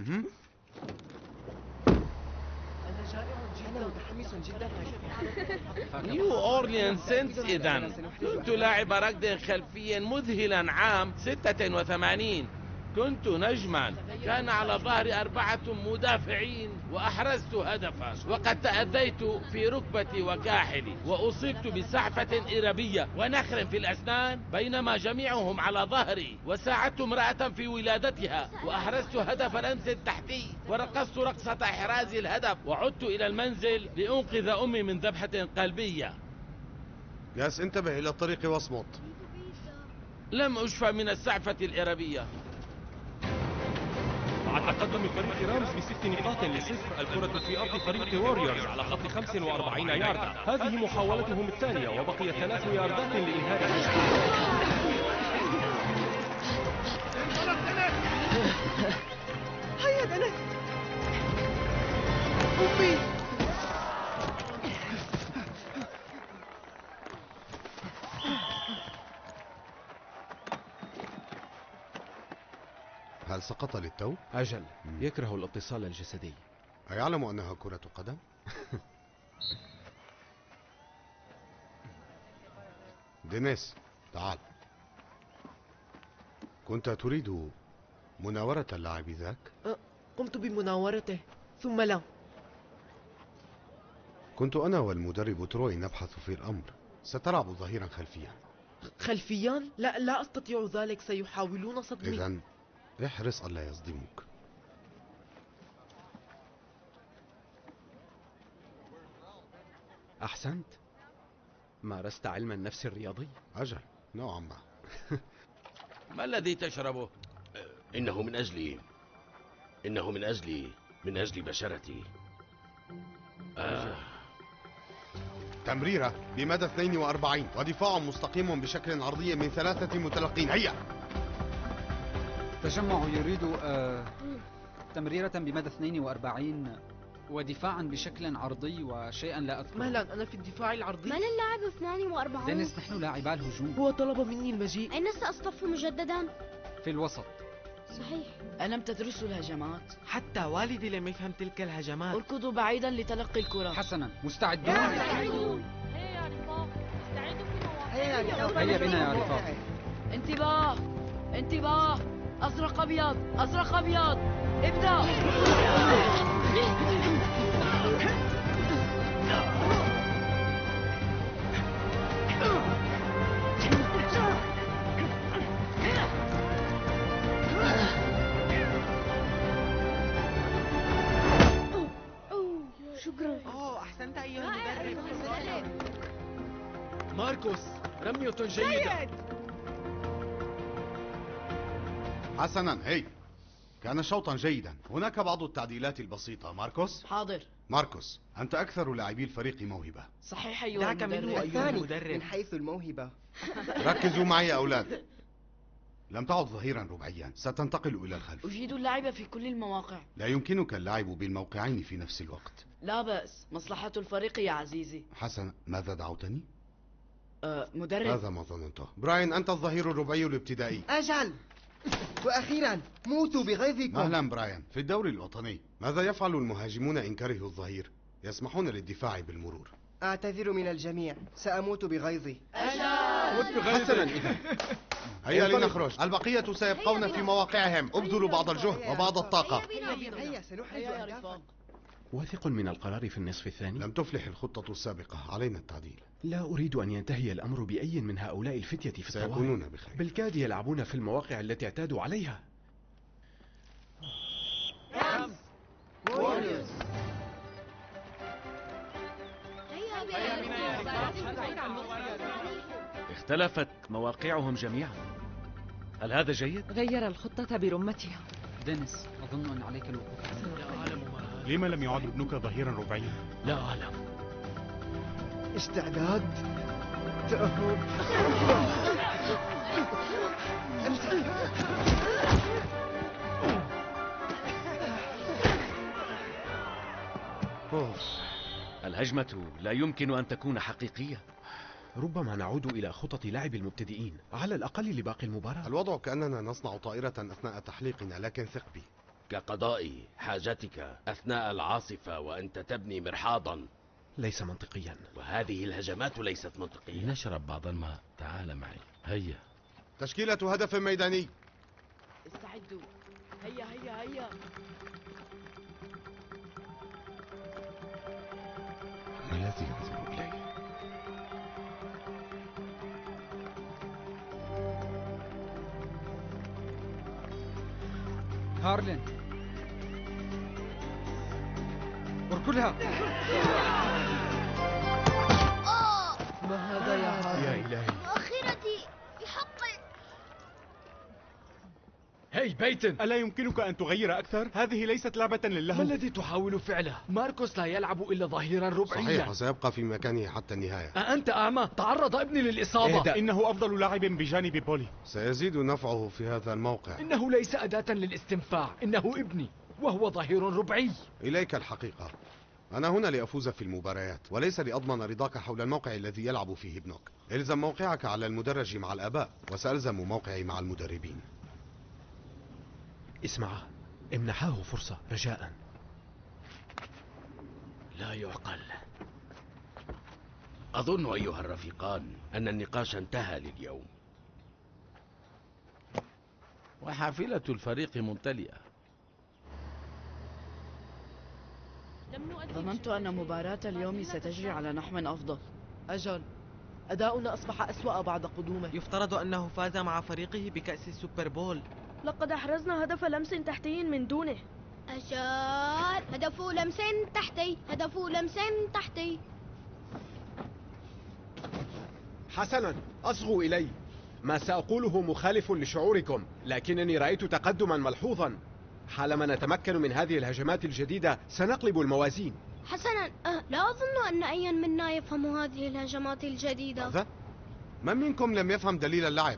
أنا متحمس جدا. نيو أورليان سينتس. إذن كنت لاعب ركض خلفي مذهلا عام 86. كنت نجما، كان على ظهري 4 مدافعين وأحرزت هدفا، وقد تأذيت في ركبتي وكاحلي، وأصبت بسعفة إربية ونخر في الأسنان بينما جميعهم على ظهري، وساعدت امرأة في ولادتها، وأحرزت هدف الأمس التحتي، ورقصت رقصة إحراز الهدف، وعدت إلى المنزل لأنقذ أمي من ذبحة قلبية. ياس، انتبه إلى الطريق واصمت. لم أشفى من السعفة الإربية. مع تقدم فريق رامز ب6 نقاط ل0. الكرة في أرض فريق واريورز على خط 45 ياردة. هذه محاولتهم الثانية، وبقي 3 ياردات لإنهاء الهجمة. هيا دينيس. أمي. هل سقط للتو؟ أجل، يكره الاتصال الجسدي. أيعلم أنها كرة قدم؟ دينيس، تعال. كنت تريد مناورة اللاعب ذاك؟ قمت بمناورته ثم لا. كنت أنا والمدرب تروي نبحث في الأمر. ستلعب ظهيرا خلفيا. خلفيا؟ لا أستطيع ذلك، سيحاولون صدمي. إذن احرص ألا يصدموك. أحسنت، مارست علم النفس الرياضي. أجل، نوعا ما. ما الذي تشربه؟ إنه من أجلي، إنه من أجل بشرتي. تمريرة بمدى 42 ودفاع مستقيم بشكل عرضي من 3 متلقين. هيا. تجمع يريد تمريرة بمدى 42 ودفاعا بشكل عرضي وشيئا لا أذكره. مهلا، أنا في الدفاع العرضي. من اللاعب 42؟ دينيس، نحن لاعبا الهجوم. هو طلب مني المجيء. أين سأصطف مجددا؟ في الوسط. صحيح. ألم تدرسوا الهجمات؟ حتى والدي لم يفهم تلك الهجمات. اركضوا بعيدا لتلقي الكرة. حسنا، مستعدون؟ هيا يا رفاق، استعدوا في مواقعكم. هيا بنا يا رفاق. انتباه انتباه، أزرق أبيض أزرق أبيض، ابدأ. شكرا. أحسنت أيها المدرب. ماركوس، رمية جيدة. حسنا، هي كان شوطا جيدا. هناك بعض التعديلات البسيطة. ماركوس. حاضر. ماركوس، أنت أكثر لاعبي الفريق موهبة. صحيح أيها المدرب. دعك منه أيها المدرب. من حيث الموهبة. ركزوا معي يا أولاد. لم تعد ظهيرا رباعيا، ستنتقل إلى الخلف. أجيد اللعب في كل المواقع. لا يمكنك اللعب بالموقعين في نفس الوقت. لا بأس، مصلحة الفريق يا عزيزي. حسنا، ماذا دعوتني؟ مدرب. هذا ما ظننته. براين، أنت الظهير الرباعي الابتدائي. أجل. وأخيرا موتوا بغيظكم. أهلا براين. في الدوري الوطني ماذا يفعل المهاجمون إن كرهوا الظهير؟ يسمحون للدفاع بالمرور. أعتذر من الجميع، سأموت بغيظي. حسنا إذا. هيا لنخرج، البقية سيبقون في مواقعهم. ابذلوا بعض الجهد وبعض الطاقة. هيا سنحرز أهدافا. واثق من القرار في النصف الثاني؟ لم تفلح الخطة السابقة، علينا التعديل. لا أريد أن ينتهي الأمر بأي من هؤلاء الفتية في الطوارئ. سيكونون بخير. بالكاد يلعبون في المواقع التي اعتادوا عليها. اختلفت مواقعهم جميعا. هل هذا جيد؟ غير الخطة برمتها. دينيس، أظن أن عليك الوقوف. لا أعلم ما. لما لم يعد ابنك ظهيرا رباعيا؟ لا أعلم. استعداد. تأهب. الهجمة لا يمكن أن تكون حقيقية. ربما نعود إلى خطط لعب المبتدئين على الأقل لباقي المباراة. الوضع كأننا نصنع طائرة أثناء تحليقنا، لكن ثق بي. كقضاء حاجتك أثناء العاصفة وأنت تبني مرحاضا. ليس منطقيا. وهذه الهجمات ليست منطقية. نشرب بعض الماء. تعال معي. هيا. تشكيلة هدف ميداني. استعدوا. هيا هيا هيا. ما الذي ينظر إلي؟ هارلين، اركلها. ما هذا يا هارلين؟ يا إلهي. مؤخرتي في حقي. هي بيتن، ألا يمكنك أن تغير أكثر؟ هذه ليست لعبة للهو. ما الذي تحاول فعله؟ ماركوس لا يلعب إلا ظهيرا رباعيا. صحيح، وسيبقى في مكانه حتى النهاية. أنت أعمى؟ تعرض ابني للإصابة. اهدأ. إنه أفضل لاعب بجانب بولي. سيزيد نفعه في هذا الموقع. إنه ليس أداة للاستنفاع، إنه ابني وهو ظهير رباعي. إليك الحقيقة. أنا هنا لأفوز في المباريات وليس لأضمن رضاك حول الموقع الذي يلعب فيه ابنك. إلزم موقعك على المدرج مع الآباء، وسألزم موقعي مع المدربين. اسمع، امنحاه فرصة رجاء. لا يعقل. أظن أيها الرفيقان أن النقاش انتهى لليوم. وحافلة الفريق ممتلئة. ظننت أن مباراة اليوم ستجري على نحو أفضل. أجل، أداؤنا أصبح أسوأ بعد قدومه. يفترض أنه فاز مع فريقه بكأس السوبر بول. لقد أحرزنا هدف لمس تحتي من دونه. أجل، هدف لمس تحتي، هدف لمس تحتي. حسنا، أصغوا إلي. ما سأقوله مخالف لشعوركم، لكنني رأيت تقدما ملحوظا. حالما نتمكن من هذه الهجمات الجديدة سنقلب الموازين. حسنا، لا أظن أن أيا منا يفهم هذه الهجمات الجديدة. ماذا؟ من منكم لم يفهم دليل اللعب؟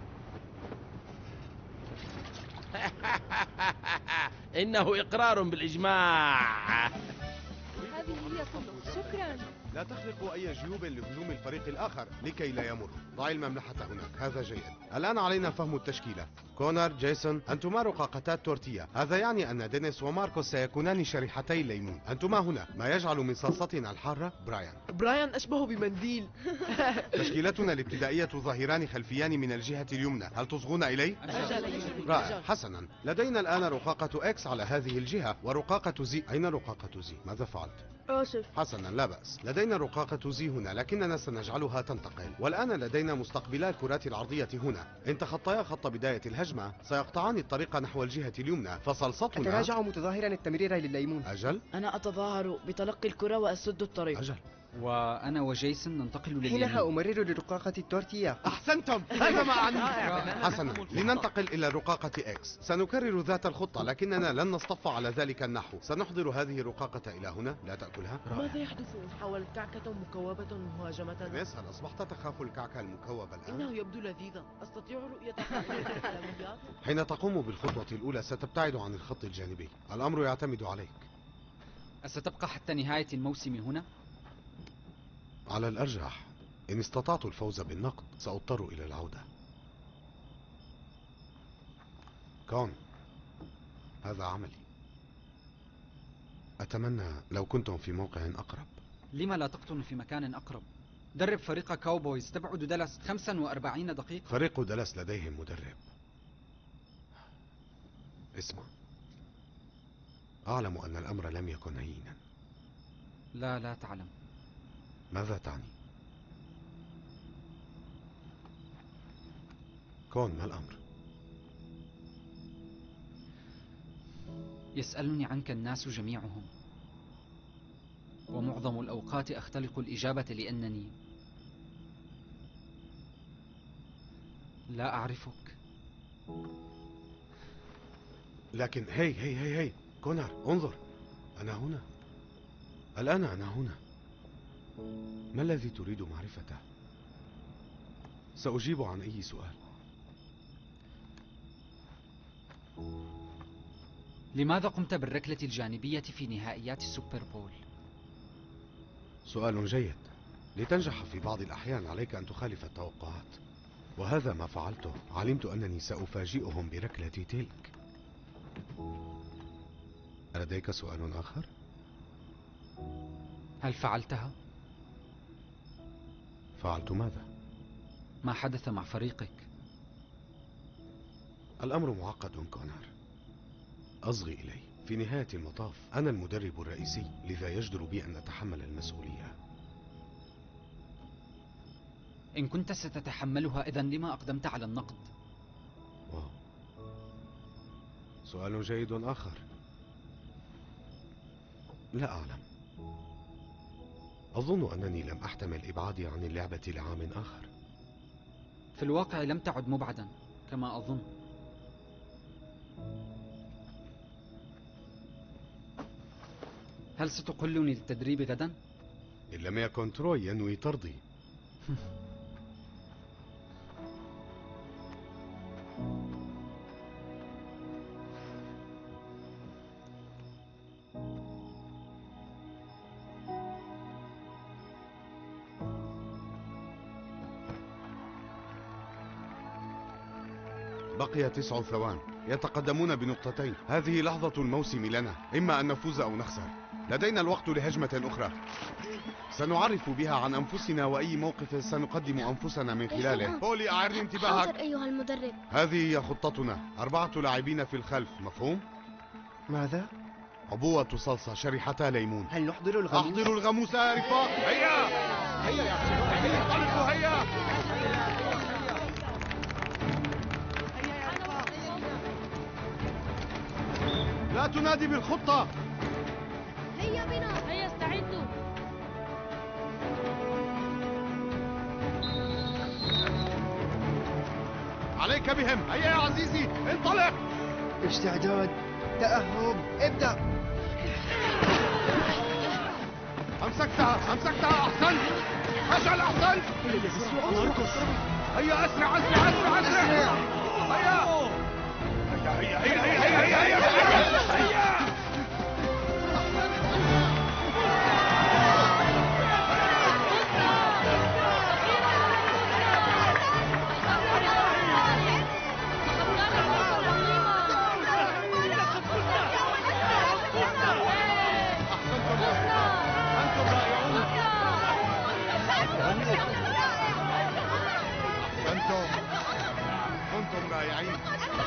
إنه إقرار بالإجماع. هذه هي صندوق. شكرا. لا تخلقوا أي جيوب لهجوم الفريق الآخر لكي لا يمر. ضع المملحة هناك، هذا جيد. الآن علينا فهم التشكيلة. كونر، جيسون، أنتما رقاقتات تورتيا. هذا يعني أن دينيس وماركوس سيكونان شريحتي الليمون. أنتما هنا، ما يجعل من صلصتنا الحارة برايان أشبه بمنديل. تشكيلتنا الابتدائية ظاهران خلفيان من الجهة اليمنى. هل تصغون إلي؟ رائع. حسنا، لدينا الآن رقاقة إكس على هذه الجهة ورقاقة زي. أين رقاقة زي؟ ماذا فعلت؟ آسف. حسنا، لا بأس. لدينا رقاقة زي هنا، لكننا سنجعلها تنتقل. والآن لدينا مستقبلا الكرات العرضية هنا. إن تخطيا خط بداية الهجمة سيقطعان الطريق نحو الجهة اليمنى، فصلصتنا. أتراجع متظاهرا التمرير لليمون. أجل؟ أنا أتظاهر بتلقي الكرة وأسد الطريق. أجل. وأنا وجيسون ننتقل لليمين. حينها أمرر لرقاقة التورتيا. أحسنتم، هذا ما أعني. حسنا، لننتقل إلى رقاقة إكس. سنكرر ذات الخطة، لكننا لن نصطف على ذلك النحو. سنحضر هذه الرقاقة إلى هنا، لا تأكلها. ماذا يحدث إن حاولت كعكة مكوبة مهاجمة؟ نيس، هل أصبحت تخاف الكعكة المكوبة الآن؟ إنه يبدو لذيذا. أستطيع رؤية العلاميات؟ حين تقوم بالخطوة الأولى ستبتعد عن الخط الجانبي. الأمر يعتمد عليك. أستبقى حتى نهاية الموسم هنا؟ على الأرجح، إن استطعت الفوز بالنقد سأضطر إلى العودة. كون، هذا عملي. أتمنى لو كنتم في موقع أقرب. لما لا تقطن في مكان أقرب؟ درب فريق كاوبويز تبعد دالاس 45 دقيقة. فريق دالاس لديهم مدرب. اسمع، أعلم أن الأمر لم يكن هينا. لا تعلم. ماذا تعني؟ كون، ما الأمر؟ يسألني عنك الناس جميعهم، ومعظم الأوقات أختلق الإجابة لأنني لا أعرفك. لكن هي كونر، انظر، أنا هنا الآن. أنا هنا. ما الذي تريد معرفته؟ سأجيب عن أي سؤال. لماذا قمت بالركلة الجانبية في نهائيات السوبر بول؟ سؤال جيد. لتنجح في بعض الأحيان عليك أن تخالف التوقعات، وهذا ما فعلته. علمت أنني سأفاجئهم بركلة تلك. لديك سؤال آخر؟ هل فعلتها؟ فعلت ماذا؟ ما حدث مع فريقك؟ الأمر معقد كونر. أصغي إلي. في نهاية المطاف أنا المدرب الرئيسي، لذا يجدر بي أن أتحمل المسؤولية. إن كنت ستتحملها إذن لما أقدمت على النقد؟ واو. سؤال جيد آخر. لا أعلم. أظن أنني لم أحتمل إبعادي عن اللعبة لعام آخر. في الواقع لم تعد مبعدا كما أظن. هل ستقلني للتدريب غدا؟ إن لم يكن تروي ينوي طردي. بقي 9 ثوان. يتقدمون بنقطتين. هذه لحظة الموسم لنا، إما أن نفوز أو نخسر. لدينا الوقت لهجمة أخرى سنعرف بها عن أنفسنا وأي موقف سنقدم أنفسنا من خلاله. بولي، أعرني انتباهك. حاضر أيها المدرب. هذه هي خطتنا. 4 لاعبين في الخلف، مفهوم؟ ماذا؟ عبوة صلصة، شريحتا ليمون. هل نحضر الغموس؟ أحضروا الغموس يا رفاق. هيا يا شباب، انطلقوا هيا. لا تنادي بالخطة. هيا بنا. هيا استعدوا. عليك بهم. هيا يا عزيزي، انطلق. استعداد، تأهب، ابدأ. أمسكتها أحسنت. أجل أحسنت. هيا أسرع أسرع أسرع أسرع. هيا. كنتم رائعين.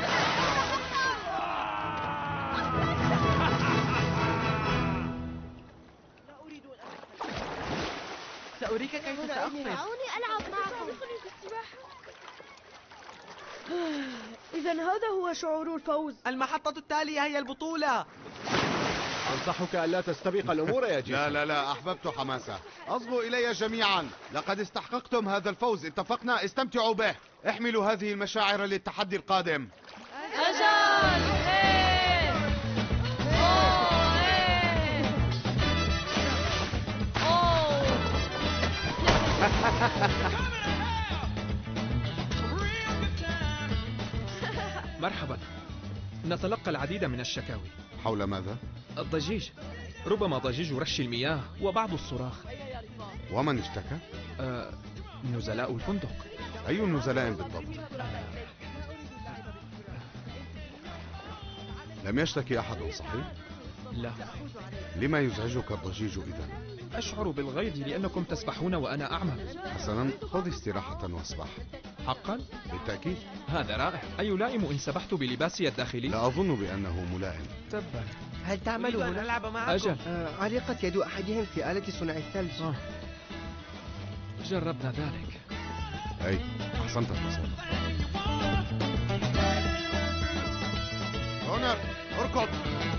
سأريك كيف سأقفز. دعوني ألعب معكم. إذا هذا هو شعور الفوز. المحطة التالية هي البطولة. أنصحك ألا تستبق الأمور يا جيسون. لا أحببت حماسة. أصغوا إلي جميعا، لقد استحققتم هذا الفوز. اتفقنا؟ استمتعوا به. احملوا هذه المشاعر للتحدي القادم. أجل. مرحبا. نتلقى العديد من الشكاوي. حول ماذا؟ الضجيج، ربما ضجيج رش المياه وبعض الصراخ. ومن اشتكى؟ نزلاء الفندق. أي النزلاء بالضبط؟ لم يشتكي أحد صحيح؟ لا. لما يزعجك الضجيج إذا؟ أشعر بالغيظ لأنكم تسبحون وأنا أعمى. حسنا، خذ استراحة واسبح. حقا؟ بالتأكيد. هذا رائع. أيلائم إن سبحت بلباسي الداخلي؟ لا أظن بأنه ملائم. تبا. هل تعمل هنا؟ ألعب معكم. أجل. علقت يد أحدهم في آلة صنع الثلج. جربنا ذلك. أي أحسنت التصرف. كونر اركض.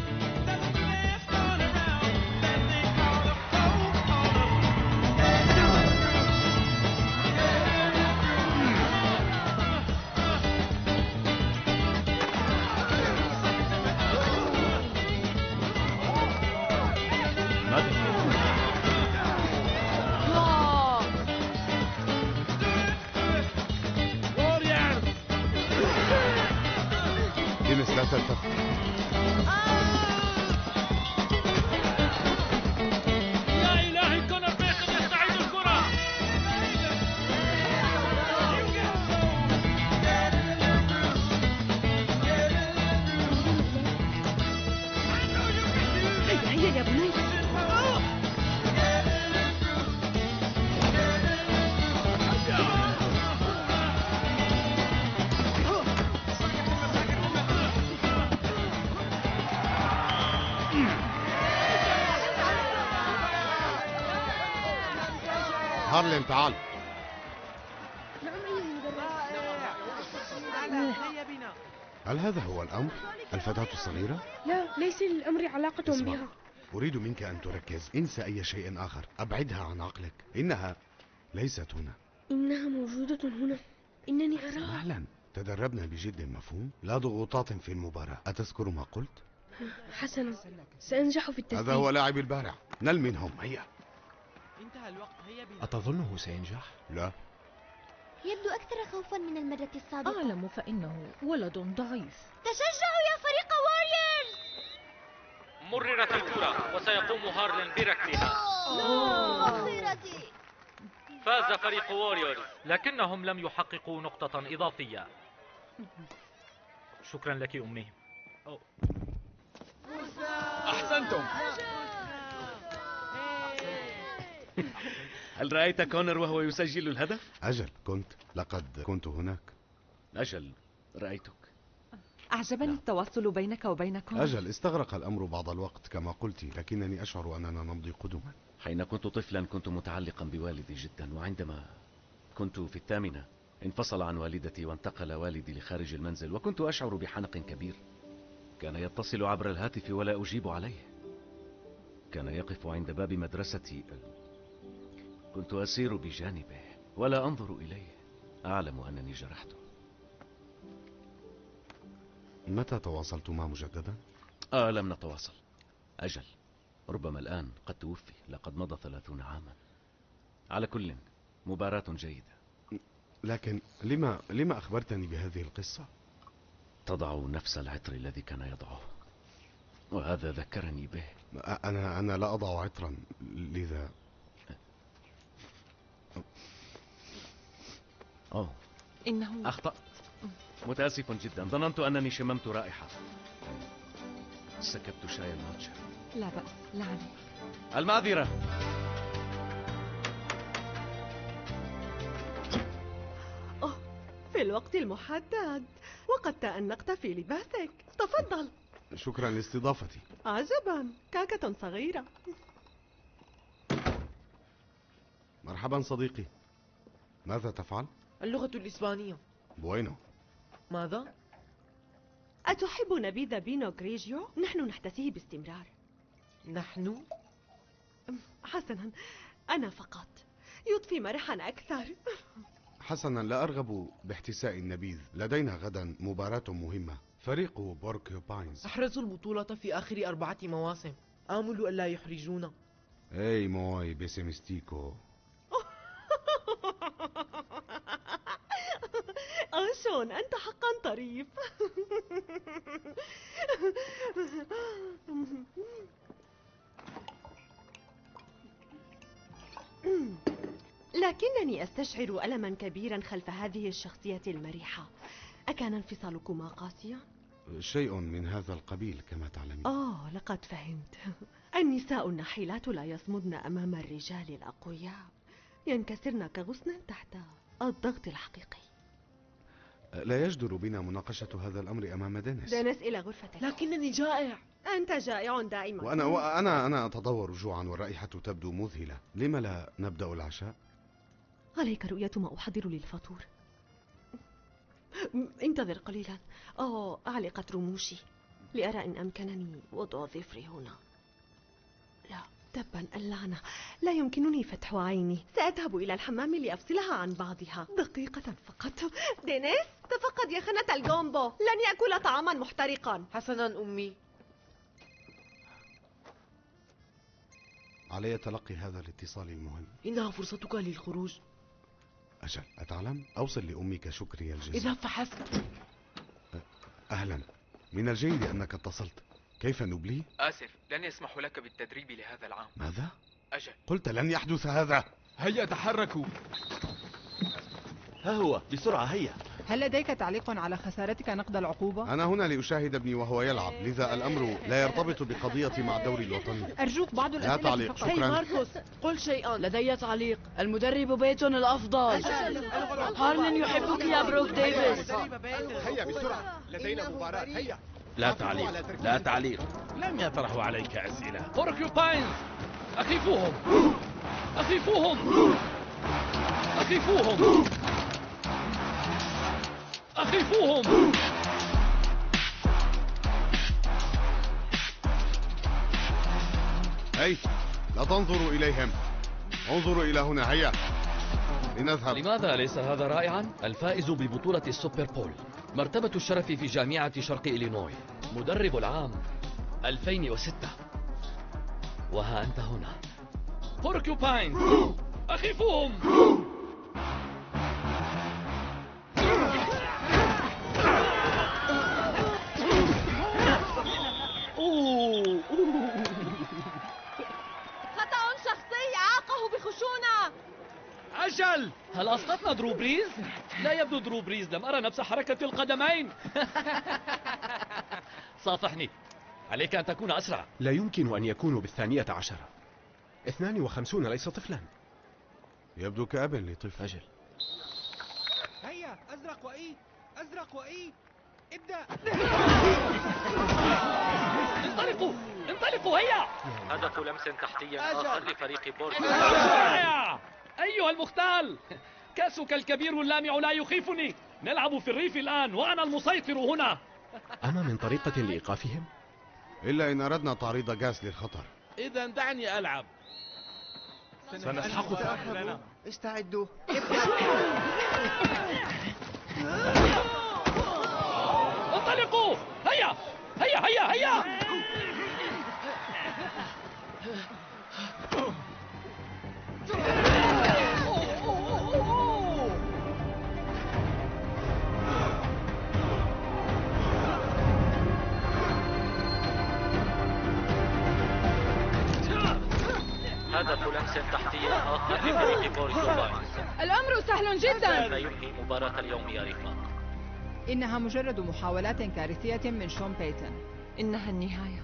دينيس لا تلتفت. يا إلهي، كونر بيكن يستعيد الكرة. هيا يا بني. هارلين تعال. هل هذا هو الأمر؟ الفتاة الصغيرة؟ لا، ليس للأمر علاقة اسمع. بها. أريد منك أن تركز. انسى أي شيء آخر. أبعدها عن عقلك. إنها ليست هنا. إنها موجودة هنا. إنني أراها. أهلا. تدربنا بجد، مفهوم؟ لا ضغوطات في المباراة. أتذكر ما قلت؟ حسنا، سأنجح في التسديد. هذا هو لاعب البارع. نل منهم. هيا. انتهى الوقت. هيا بنا. أتظنه سينجح؟ لا. يبدو أكثر خوفا من المرة السابقة. أعلم، فإنه ولد ضعيف. تشجعوا يا فريق واريورز. مررت الكرة وسيقوم هارلين بركلها. أخيرتي. فاز فريق واريورز، لكنهم لم يحققوا نقطة إضافية. شكرا لك أمي. أحسنتم. هل رأيت كونر وهو يسجل الهدف؟ أجل، لقد كنت هناك. أجل، رأيتك. أعجبني التواصل بينك وبينكم. أجل، استغرق الأمر بعض الوقت كما قلت، لكنني أشعر أننا نمضي قدما. حين كنت طفلا كنت متعلقا بوالدي جدا، وعندما كنت في الثامنة انفصل عن والدتي وانتقل والدي لخارج المنزل، وكنت أشعر بحنق كبير. كان يتصل عبر الهاتف ولا أجيب عليه. كان يقف عند باب مدرستي. كنت أسير بجانبه ولا أنظر إليه، أعلم أنني جرحته. متى تواصلتما مجددا؟ لم نتواصل. أجل، ربما الآن قد توفي، لقد مضى 30 عاما. على كل، مباراة جيدة. لكن لما أخبرتني بهذه القصة؟ تضع نفس العطر الذي كان يضعه، وهذا ذكرني به. أنا لا أضع عطرا، لذا إنه أخطأت. متأسف جدا، ظننت أنني شممت رائحة. سكبت شاي الماتشا. لا بأس، لا عليك. المعذرة. في الوقت المحدد، وقد تأنقت في لباسك. تفضل. شكرا لاستضافتي. عجبا، كعكة صغيرة. مرحبا صديقي، ماذا تفعل؟ اللغة الإسبانية. بوينو. ماذا؟ أتحب نبيذ بينو غريجيو؟ نحن نحتسيه باستمرار. نحن؟ حسنا، أنا فقط. يضفي مرحا أكثر. حسنا، لا أرغب باحتساء النبيذ. لدينا غدا مباراة مهمة، فريق بوركيوباينز. أحرزوا البطولة في آخر 4 مواسم. آمل ألا يحرجونا. اي موي بيسيمستيكو. شون، أنت حقا طريف. لكنني أستشعر ألما كبيرا خلف هذه الشخصية المرحة. أكان انفصالكما قاسيا؟ شيء من هذا القبيل كما تعلمين. لقد فهمت. النساء النحيلات لا يصمدن أمام الرجال الأقوياء، ينكسرن كغصن تحت الضغط الحقيقي. لا يجدر بنا مناقشة هذا الأمر أمام دينيس. دينيس إلى غرفتك. لكنني جائع. أنت جائع دائما. وأنا أتضور جوعا والرائحة تبدو مذهلة. لما لا نبدأ العشاء؟ عليك رؤية ما أحضر للفطور. انتظر قليلا. أعلقت رموشي لأرى إن أمكنني وضع ظفري هنا. لا، تبا اللعنة، لا يمكنني فتح عيني. سأذهب إلى الحمام لأفصلها عن بعضها. دقيقة فقط. دينيس، تفقد يا خنة الجومبو، لن يأكل طعاما محترقا. حسنا أمي. علي تلقي هذا الاتصال المهم. إنها فرصتك للخروج. أجل، أتعلم؟ أوصل لأمك شكري الجزيل. إذا فحسب. أهلا، من الجيد أنك اتصلت. كيف نبلي؟ آسف، لن يسمحوا لك بالتدريب لهذا العام. ماذا؟ أجل. قلت لن يحدث هذا. هيا تحركوا. ها هو، بسرعة هيا. هل لديك تعليق على خسارتك نقد العقوبة؟ أنا هنا لأشاهد ابني وهو يلعب، لذا الأمر لا يرتبط بقضية مع الدوري الوطني. أرجوك بعض الأسئلة. لا تعليق، فقط. شكرا. ماركوس، قل شيئا. لدي تعليق. المدرب بيتون الأفضل. هارلين يحبك يا بروك ديفيس. هيا بسرعة، لدينا مباراة. هيا. لا تعليق، لا تعليق. لم يطرحوا عليك أسئلة. بوركيوباينز، أخيفوهم. أخيفوهم. أخيفوهم. أخيفوهم. هي، لا تنظروا إليهم، انظروا إلى هنا. هيا لنذهب. لماذا ليس هذا رائعا؟ الفائز ببطولة السوبر بول، مرتبة الشرف في جامعة شرق إلينوي، مدرب العام 2006. وها أنت هنا. بوركيوباينز، أخيفوهم. خطأ شخصي عاقه بخشونة. أجل، هل أسقطنا درو بريز؟ لا يبدو درو بريز لم أرى نفس حركة القدمين. صافحني، عليك أن تكون أسرع. لا يمكن أن يكونوا ب12. 52 ليس طفلا. يبدو كأب لطفل. أجل. هيا، أزرق وإي، أزرق وإي، ابدأ. انطلقوا، انطلقوا، هيا. هدف لمس تحتي آخر لفريق بورتو. أيها المختال، كاسك الكبير اللامع لا يخيفني. نلعب في الريف الآن وأنا المسيطر هنا. أما من طريقة لإيقافهم؟ إلا إن أردنا تعريض جاس للخطر. إذا دعني ألعب. سنسحقك. استعدوا. انطلقوا، هيا هيا هيا هيا. هدف لمس تحتي آخر لفريق بوركوباينز. الأمر سهل جدا. كيف ينهي مباراة اليوم يا رفاق؟ إنها مجرد محاولات كارثية من شون بيتن. إنها النهاية.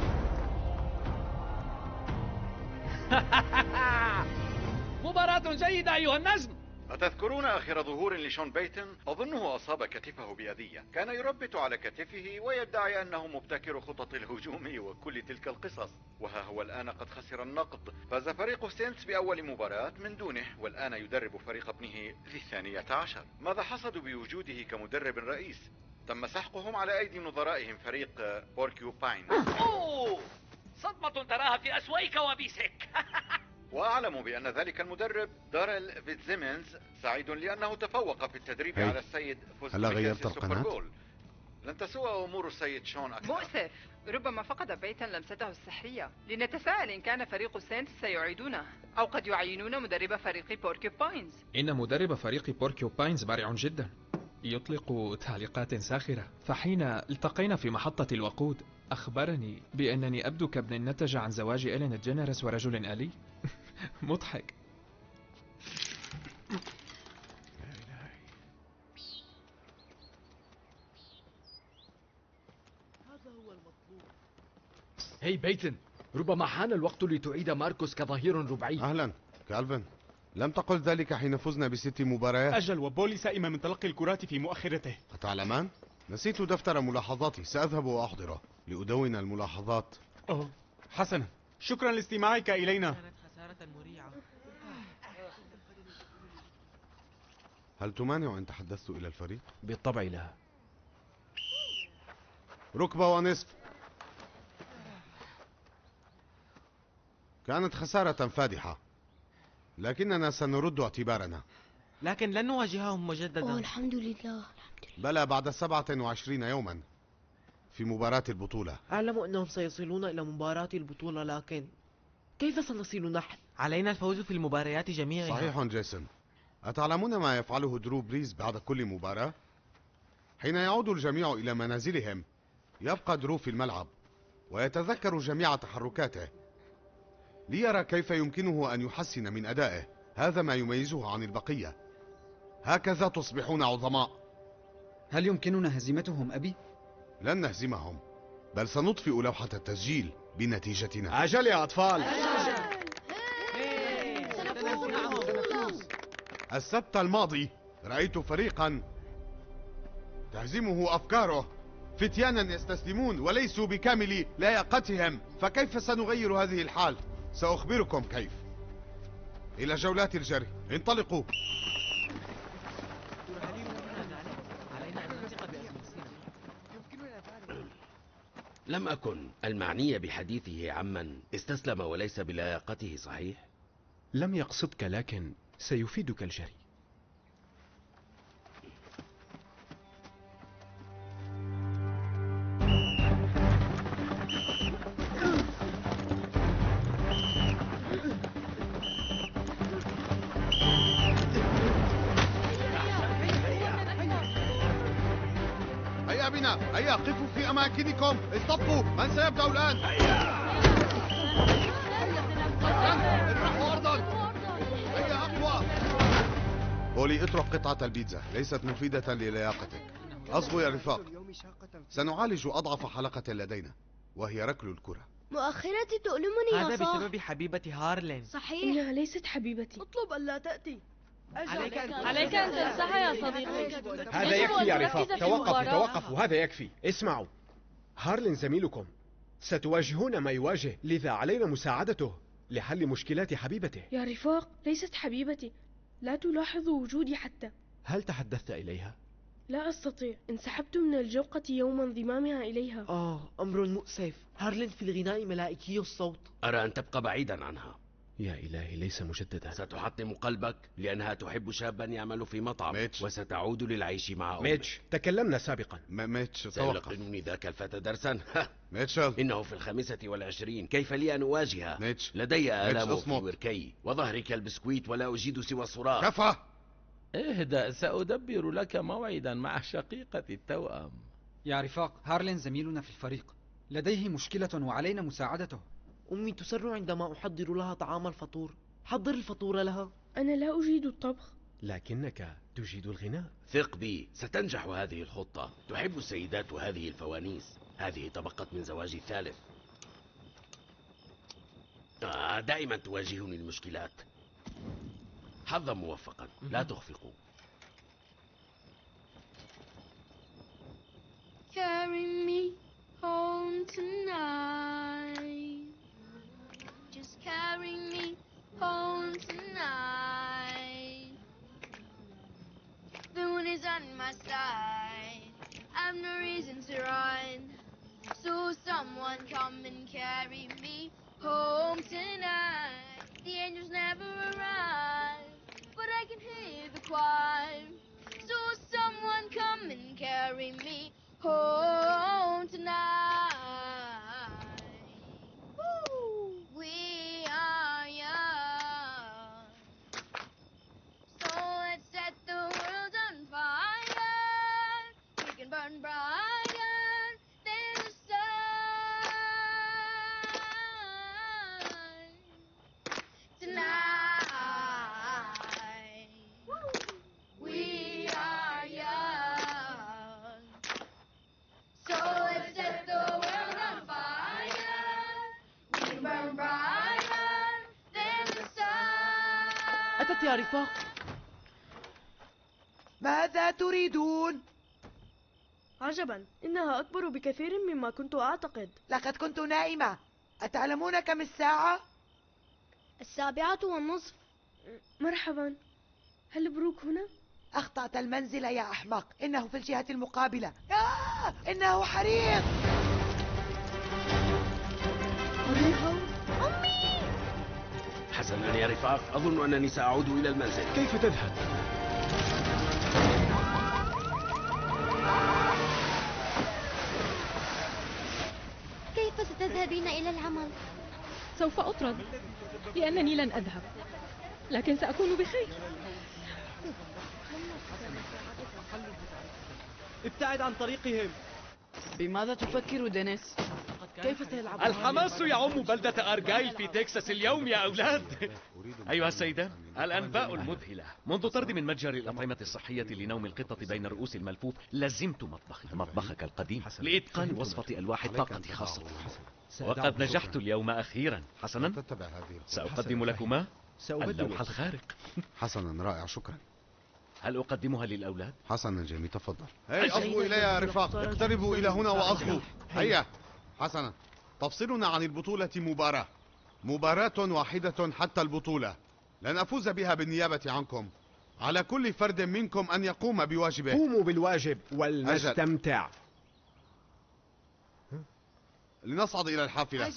مباراة جيدة أيها النجم. أتذكرون آخر ظهور لشون بيتن؟ أظنه أصاب كتفه بأذية، كان يربط على كتفه ويدعي أنه مبتكر خطط الهجوم وكل تلك القصص، وها هو الآن قد خسر النقد. فاز فريق سينتس بأول مباراة من دونه، والآن يدرب فريق ابنه ذي 12. ماذا حصدوا بوجوده كمدرب رئيس؟ تم سحقهم على أيدي نظرائهم فريق بوركيوباين. أوه، صدمة تراها في أسوأ كوابيسك. وأعلم بأن ذلك المدرب داريل فيتزيمنز سعيد لأنه تفوق في التدريب على السيد هلا غيرت القناة؟ لن تسوء أمور السيد شون أكثر. مؤسف، ربما فقد بيتن لمسته السحرية. لنتساءل إن كان فريق سينت سيعيدونه أو قد يعينون مدرب فريق بوركيوباينز. إن مدرب فريق بوركيوباينز بارع جدا، يطلق تعليقات ساخرة. فحين التقينا في محطة الوقود أخبرني بأنني أبدو كابن نتج عن زواج إلين جينيرس ورجل آلي. مضحك. هي بيتن، ربما حان الوقت لتعيد ماركوس كظهير رباعي. أهلا كالفن، لم تقل ذلك حين فزنا ب6 مباريات؟ أجل، وبولي سئم من تلقي الكرات في مؤخرته. أتعلمان؟ نسيت دفتر ملاحظاتي، سأذهب وأحضره لأدون الملاحظات. أوه، حسنا، شكرا لاستماعك إلينا. كانت خسارة مريعة. هل تمانع إن تحدثت إلى الفريق؟ بالطبع لا. ركبة ونصف. كانت خسارة فادحة، لكننا سنرد اعتبارنا. لكن لن نواجههم مجددا. الحمد لله. بلى، بعد 27 يوما في مباراة البطولة. أعلم أنهم سيصلون إلى مباراة البطولة، لكن كيف سنصل نحن؟ علينا الفوز في المباريات جميعها. صحيح جيسون. أتعلمون ما يفعله درو بريز بعد كل مباراة؟ حين يعود الجميع إلى منازلهم يبقى درو في الملعب ويتذكر جميع تحركاته ليرى كيف يمكنه أن يحسن من أدائه. هذا ما يميزه عن البقية. هكذا تصبحون عظماء. هل يمكننا هزيمتهم أبي؟ لن نهزمهم، بل سنطفئ لوحة التسجيل بنتيجتنا. أجل يا أطفال. السبت الماضي رأيت فريقا تهزمه أفكاره، فتيانا يستسلمون وليسوا بكامل لياقتهم. فكيف سنغير هذه الحال؟ سأخبركم كيف. إلى جولات الجري، انطلقوا. لم أكن المعني بحديثه عمن استسلم وليس بلياقته، صحيح؟ لم يقصدك، لكن سيفيدك الجري. هيا بنا، هيا قفوا في أماكنكم، اصطفوا. من سيبدأ الآن؟ اطرحوا أرضا. هيا أقوى. بولي، اترك قطعة البيتزا، ليست مفيدة للياقتك. أصغوا يا رفاق، سنعالج أضعف حلقة لدينا وهي ركل الكرة. مؤخرتي تؤلمني يا هذا صاح. بسبب حبيبة هارلين. صحيح. إنها ليست حبيبتي. اطلب ألا تأتي. عليك أن تنسحب يا صديقي. هذا يكفي يا رفاق، توقفوا، هذا يكفي. اسمعوا، هارلين زميلكم، ستواجهون ما يواجه، لذا علينا مساعدته لحل مشكلات حبيبته. يا رفاق، ليست حبيبتي، لا تلاحظ وجودي حتى. هل تحدثت إليها؟ لا أستطيع، انسحبت من الجوقة يوم انضمامها إليها. أمر مؤسف. هارلين في الغناء ملائكي الصوت. أرى أن تبقى بعيدا عنها. يا إلهي، ليس مجددا. ستحطم قلبك لأنها تحب شابا يعمل في مطعم ميتش. وستعود للعيش مع أمه. ميتش، تكلمنا سابقا. ميتش، توقف. سيلقنني ذاك الفتى درسا. ميتشل، إنه في 25، كيف لي أن أواجهه؟ ميتش، لدي آلام في اصمت. وركي وظهري كالبسكويت ولا أجيد سوى الصراخ. كفى. اهدأ، سأدبر لك موعدا مع شقيقة التوأم. يا رفاق، هارلين زميلنا في الفريق، لديه مشكلة وعلينا مساعدته. أمي تسر عندما أحضر لها طعام الفطور. حضر الفطور لها. أنا لا أجيد الطبخ. لكنك تجيد الغناء. ثق بي، ستنجح هذه الخطة. تحب السيدات هذه الفوانيس. هذه تبقت من زواجي الثالث. دائما تواجهني المشكلات. حظا موفقا، لا تخفقوا. Carry me home tonight. Just carry me home tonight. The moon is on my side. I've no reason to run. So someone come and carry me home tonight. The angels never arrive, but I can hear the choir. So someone come and carry me home tonight. Woo! We are young, so let's set the world on fire. We can burn brighter than the sun tonight. Woo! We are young, so let's set the world on fire. We can burn brighter than the sun. أتت يا رفاق. ماذا تريدون؟ عجبا، إنها أكبر بكثير مما كنت أعتقد. لقد كنت نائمة. أتعلمون كم الساعة؟ 7:30. مرحبا، هل بروك هنا؟ أخطأت المنزل يا أحمق، إنه في الجهة المقابلة. إنه حريق. حسنا يا رفاق، أظن أنني سأعود إلى المنزل. كيف تذهب؟ كيف ستذهبين إلى العمل؟ سوف أطرد لأنني لن أذهب، لكن سأكون بخير. ابتعد عن طريقهم. بماذا تفكر دينيس؟ كيف سيلعب؟ الحماس يعم بلدة أرجايل في تكساس اليوم يا أولاد. أيها السيدة، الأنباء المذهلة. منذ طردي من متجر الأطعمة الصحية لنوم القطة بين رؤوس الملفوف، لزمت مطبخك القديم لإتقان وصفة ألواح طاقة خاصة. وقد نجحت اليوم أخيرا. حسنا، سأقدم لكما اللوح الخارق. حسنا، رائع، شكرا. هل أقدمها للأولاد؟ حسنا جيمي، تفضل. هيا أصغوا إلي يا رفاق، اقتربوا إلى هنا وأصغوا. هيا. حسنا، تفصلنا عن البطولة مباراة واحدة حتى البطولة. لن أفوز بها بالنيابة عنكم. على كل فرد منكم أن يقوم بواجبه. قوموا بالواجب ولنستمتع. لنصعد إلى الحافلة.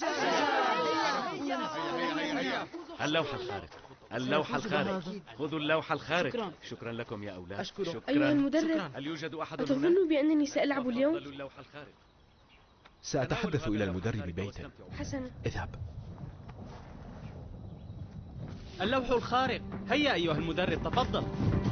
اللوح الخارق، اللوح الخارق، خذوا اللوح الخارق. شكرا لكم يا أولاد. شكرا. أيها المدرب، هل يوجد أحد أتظن بأنني سألعب اليوم؟ اللوح الخارق. سأتحدث إلى المدرب بيتن. حسنا، اذهب. اللوح الخارق. هيا أيها المدرب، تفضل.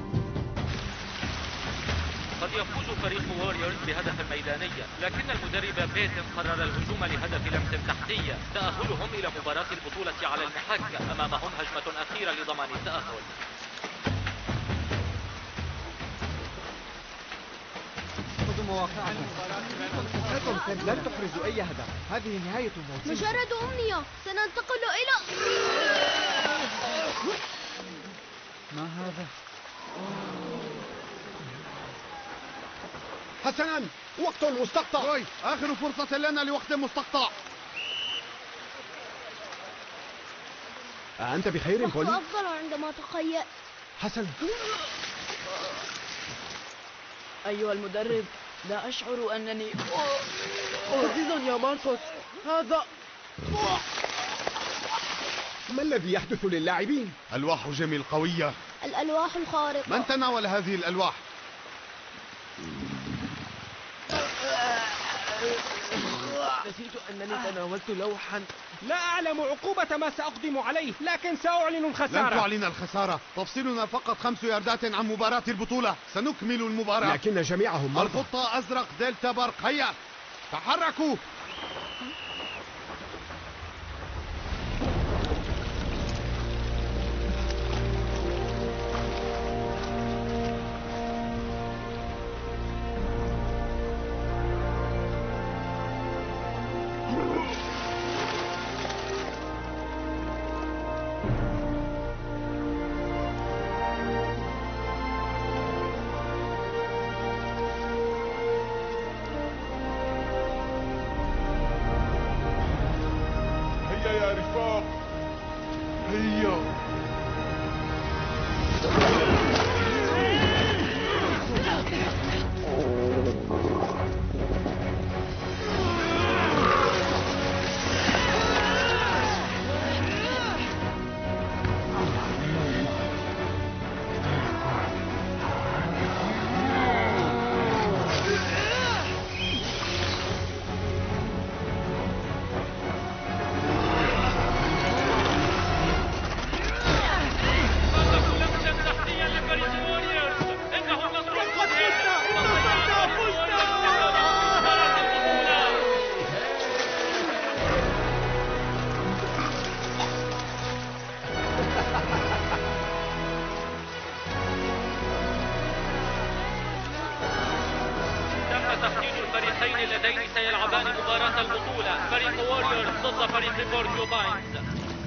قد يفوز فريق ووريرز بهدف ميدانية، لكن المدرب بيتن قرر الهجوم لهدف لمس تحتية. تأهلهم إلى مباراة البطولة على المحك. أمامهم هجمة أخيرة لضمان التأهل. خذوا مواقعكم. لن تحرزوا أي هدف. هذه نهاية الموسم. مجرد أمنية. سننتقل إلى... ما هذا؟ حسنا، وقت مستقطع. آخر فرصة لنا لوقت مستقطع. أنت بخير بولي؟ كنت أفضل عندما تخيل. حسنا. أيها المدرب، لا أشعر أنني... عزيزا يا ماركوس، هذا... ما الذي يحدث للاعبين؟ ألواح جيمي القوية. الألواح الخارقة. من تناول هذه الألواح؟ نسيت أنني تناولت لوحا. لا أعلم عقوبة ما سأقدم عليه، لكن سأعلن الخسارة. لن تعلن الخسارة. تفصلنا فقط 5 ياردات عن مباراة البطولة. سنكمل المباراة. لكن جميعهم مرضى. الخطة أزرق دلتا برق. هيا تحركوا. يا رفاق. هيا. اللذين سيلعبان مباراة البطولة، فريق ووريرز ضد فريق بوركيوباينز.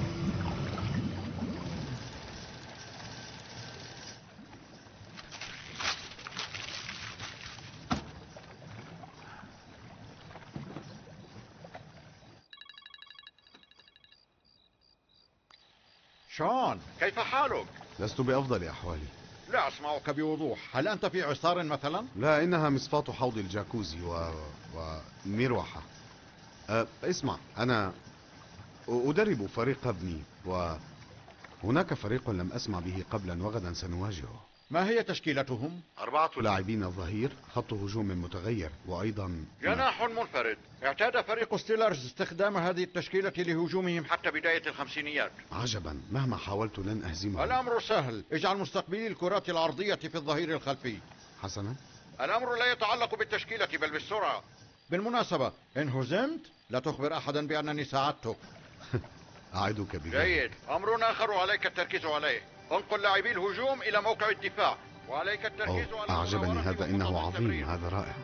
شون، كيف حالك؟ لست بأفضل أحوالي. لا أسمعك بوضوح. هل أنت في إعصار مثلا؟ لا، إنها مصفاة حوض الجاكوزي ومروحة. اسمع، أنا أدرب فريق ابني، وهناك فريق لم أسمع به قبلا وغدا سنواجهه. ما هي تشكيلتهم؟ 4 لاعبين ظهير، خط هجوم متغير، وأيضا جناح منفرد. اعتاد فريق ستيلرز استخدام هذه التشكيلة لهجومهم حتى بداية الخمسينيات. عجبا، مهما حاولت لن أهزمهم. الأمر سهل، اجعل مستقبلي الكرات العرضية في الظهير الخلفي. حسنا. الأمر لا يتعلق بالتشكيلة بل بالسرعة. بالمناسبة، إن هزمت لا تخبر أحدا بأنني ساعدتك. أعدك بذلك. جيد. أمر آخر عليك التركيز عليه. انقل لاعبي الهجوم إلى موقع الدفاع، وعليك التركيز على أعجبني هذا، إنه عظيم، هذا رائع.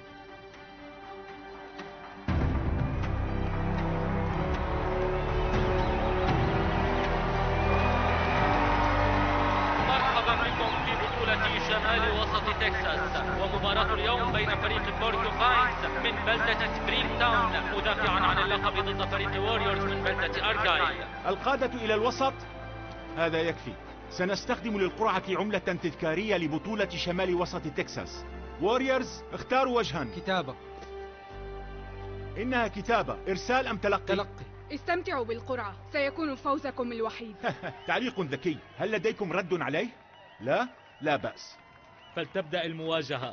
مرحبا بكم في بطولة شمال وسط تكساس، ومباراة اليوم بين فريق بوركيوباينز من بلدة سبرينغ تاون مدافعا عن اللقب ضد فريق ووريرز من بلدة أرجايل. القادة إلى الوسط، هذا يكفي. سنستخدم للقرعة عملة تذكارية لبطولة شمال وسط تكساس. ووريرز، اختاروا وجها. كتابة. إنها كتابة. إرسال أم تلقي؟ تلقي. استمتعوا بالقرعة، سيكون فوزكم الوحيد. تعليق ذكي. هل لديكم رد عليه؟ لا؟ لا بأس. فلتبدأ المواجهة.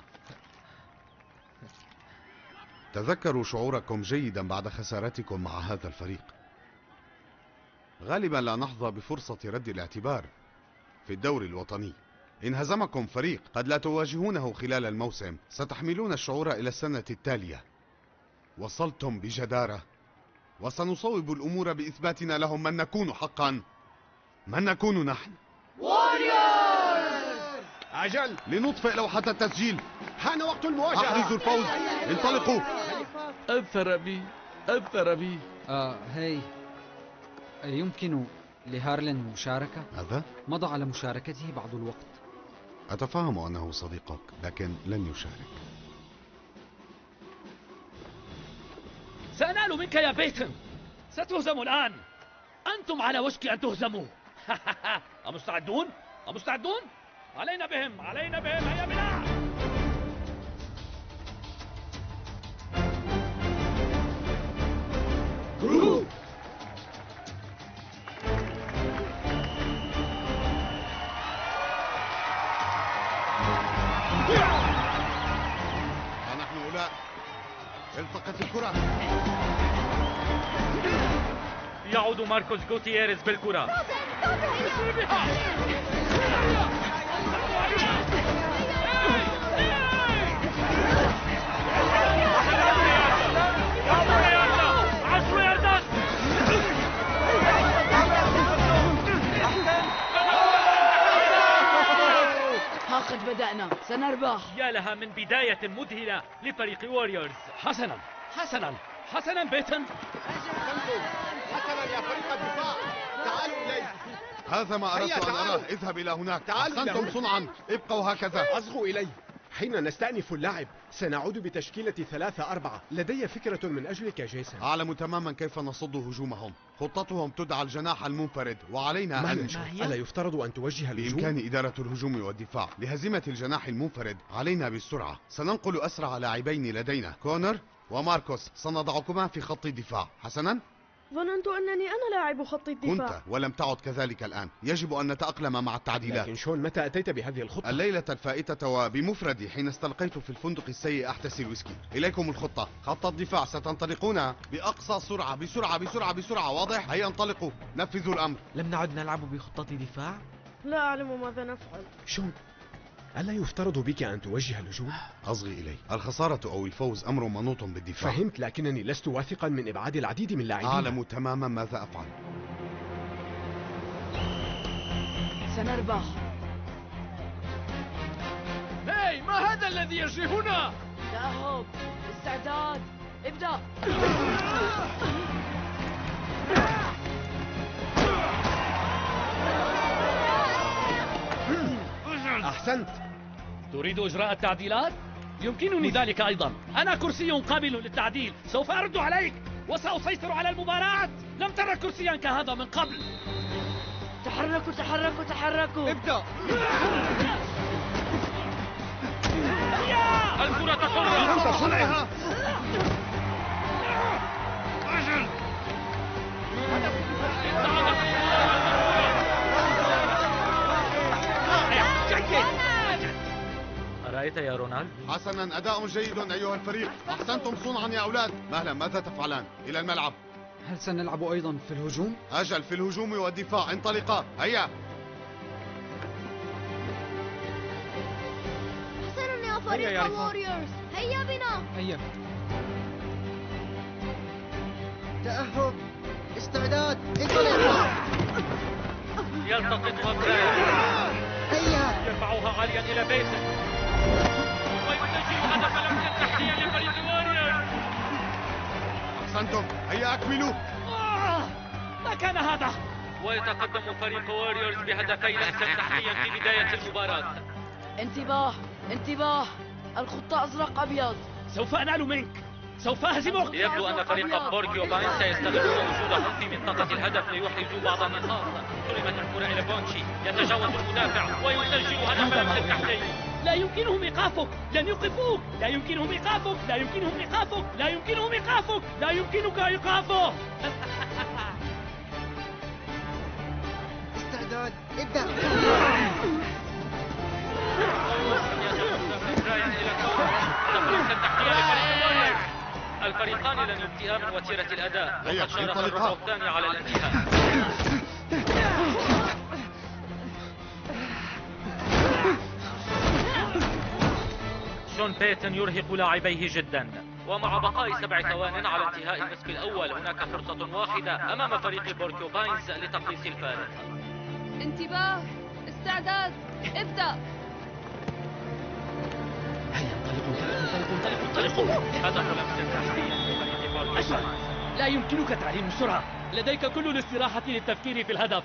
تذكروا شعوركم جيدا بعد خسارتكم مع هذا الفريق. غالبا لا نحظى بفرصة رد الاعتبار في الدوري الوطني. إن هزمكم فريق قد لا تواجهونه خلال الموسم، ستحملون الشعور إلى السنة التالية. وصلتم بجدارة، وسنصوب الأمور بإثباتنا لهم من نكون حقا، من نكون نحن. ووريرز! أجل، لنطفئ لوحة التسجيل. حان وقت المواجهة. أحرزوا الفوز، انطلقوا. أثر بي. هاي، يمكن لهارلين مشاركة؟ هذا؟ مضى على مشاركته بعض الوقت. أتفهم أنه صديقك، لكن لن يشارك. سأنال منك يا بيتن. ستهزم الآن. أنتم على وشك أن تهزموا. أمستعدون؟ أمستعدون؟ علينا بهم، علينا بهم، هيا بنا. ونحن أولاء. التقت الكرة. يعود ماركوس غوتييريز بالكرة. قد بدأنا، سنربح. يا لها من بداية مذهلة لفريق ووريرز. حسنا حسنا حسنا بيتن. حسنا يا فريق الدفاع، تعالوا إلي. هذا ما أردت أن أراه. اذهب إلى هناك. أحسنتم صنعا، ابقوا هكذا. أصغوا إلي. حين نستأنف اللعب سنعود بتشكيلة 3-4. لدي فكرة من أجلك يا جيسون. أعلم تماما كيف نصد هجومهم. خطتهم تدعى الجناح المنفرد، وعلينا أن ألا يفترض أن توجه الهجوم؟ بإمكان إدارة الهجوم والدفاع. لهزيمة الجناح المنفرد علينا بالسرعة. سننقل أسرع لاعبين لدينا، كونر وماركوس. سنضعكما في خط الدفاع. حسنا؟ ظننت أنني أنا لاعب خط الدفاع. كنت، ولم تعد كذلك الآن. يجب أن نتأقلم مع التعديلات. لكن شون، متى أتيت بهذه الخطة؟ الليلة الفائتة وبمفردي حين استلقيت في الفندق السيء أحتسي الويسكي. إليكم الخطة. خط الدفاع ستنطلقون بأقصى سرعة. بسرعة بسرعة بسرعة. واضح؟ هيا انطلقوا، نفذوا الأمر. لم نعد نلعب بخطة دفاع؟ لا أعلم ماذا نفعل. شون، ألا يفترض بك أن توجه الهجوم؟ أصغي إلي. الخسارة أو الفوز أمر منوط بالدفاع. فهمت، لكنني لست واثقا من إبعاد العديد من اللاعبين. أعلم تماما ماذا أفعل. سنربح. هاي، ما هذا الذي يجري هنا؟ تأهب، استعداد، ابدأ. أحسنت. تريد إجراء التعديلات؟ يمكنني ذلك أيضا. أنا كرسي قابل للتعديل. سوف أرد عليك وسأسيطر على المباراة. لم ترى كرسيا كهذا من قبل. تحركوا تحركوا تحركوا. ابدأ. الكرة حرة. صنعها. أرأيت يا رونالد؟ حسنا، أداء جيد أيها الفريق. أحسنتم صنعا يا أولاد. مهلا، ماذا تفعلان؟ إلى الملعب. هل سنلعب أيضا في الهجوم؟ أجل، في الهجوم والدفاع. انطلقا، هيا. حسنا يا فريق ووريرز، هيا بنا. هيا. تأهب، استعداد، انطلق. يلتقط براين. هيا. يرفعها عاليا إلى بيته ويسجل هدف لمسة تحتية لفريق ووريرز. أحسنتم، هيا أكملوا. ما كان هذا؟ ويتقدم فريق ووريرز بهدفي لمسة تحتية في بداية المباراة. انتباه انتباه، الخطة أزرق أبيض. سوف أنال منك، سوف أهزمك. يبدو أن فريق بوركيوباين سيستغلون وجودهم في منطقة الهدف ليحرزوا بعض النقاط. سلمت الكرة إلى بونشي، يتجاوز المدافع ويسجل هدف لمسة تحتية. لا يمكنهم إيقافك، لن يوقفوك. لا يمكنهم إيقافك، لا يمكنهم إيقافك، لا يمكنهم إيقافك، لا يمكنك إيقافه. استعداد، ابدأ. الفريقان لن يبدئا من وتيرة الأداء، وقد شارك الربع الثاني على الانتهاء. شون بيتن يرهق لاعبيه جدا، ومع بقاء 7 ثوان على انتهاء النصف الأول هناك فرصة واحدة أمام فريق بوركيوباينز لتقليص الفارق. انتباه، استعداد، ابدأ. انطلقوا. هدف لمسة تحتية لفريق بوركيوباينز. لا يمكنك تعليم السرعة، لديك كل الاستراحة للتفكير في الهدف.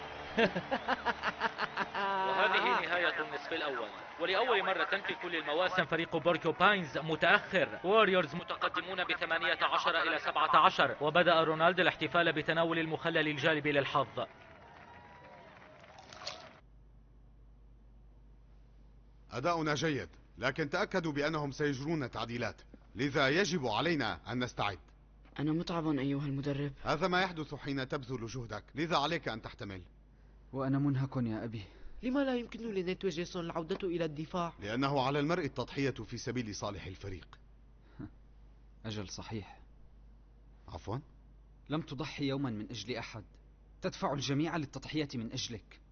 وهذه نهاية النصف الأول، ولأول مرة في كل المواسم فريق بوركيوباينز متأخر. ووريرز متقدمون ب18 إلى 17، وبدأ رونالد الاحتفال بتناول المخلل الجالب للحظ. أداؤنا جيد، لكن تأكدوا بأنهم سيجرون تعديلات، لذا يجب علينا أن نستعد. أنا متعب أيها المدرب. هذا ما يحدث حين تبذل جهدك، لذا عليك أن تحتمل. وأنا منهك يا أبي. لما لا يمكن لنيت وجيسون العودة إلى الدفاع؟ لأنه على المرء التضحية في سبيل صالح الفريق. أجل صحيح. عفوا؟ لم تضحي يوما من أجل أحد، تدفع الجميع للتضحية من أجلك.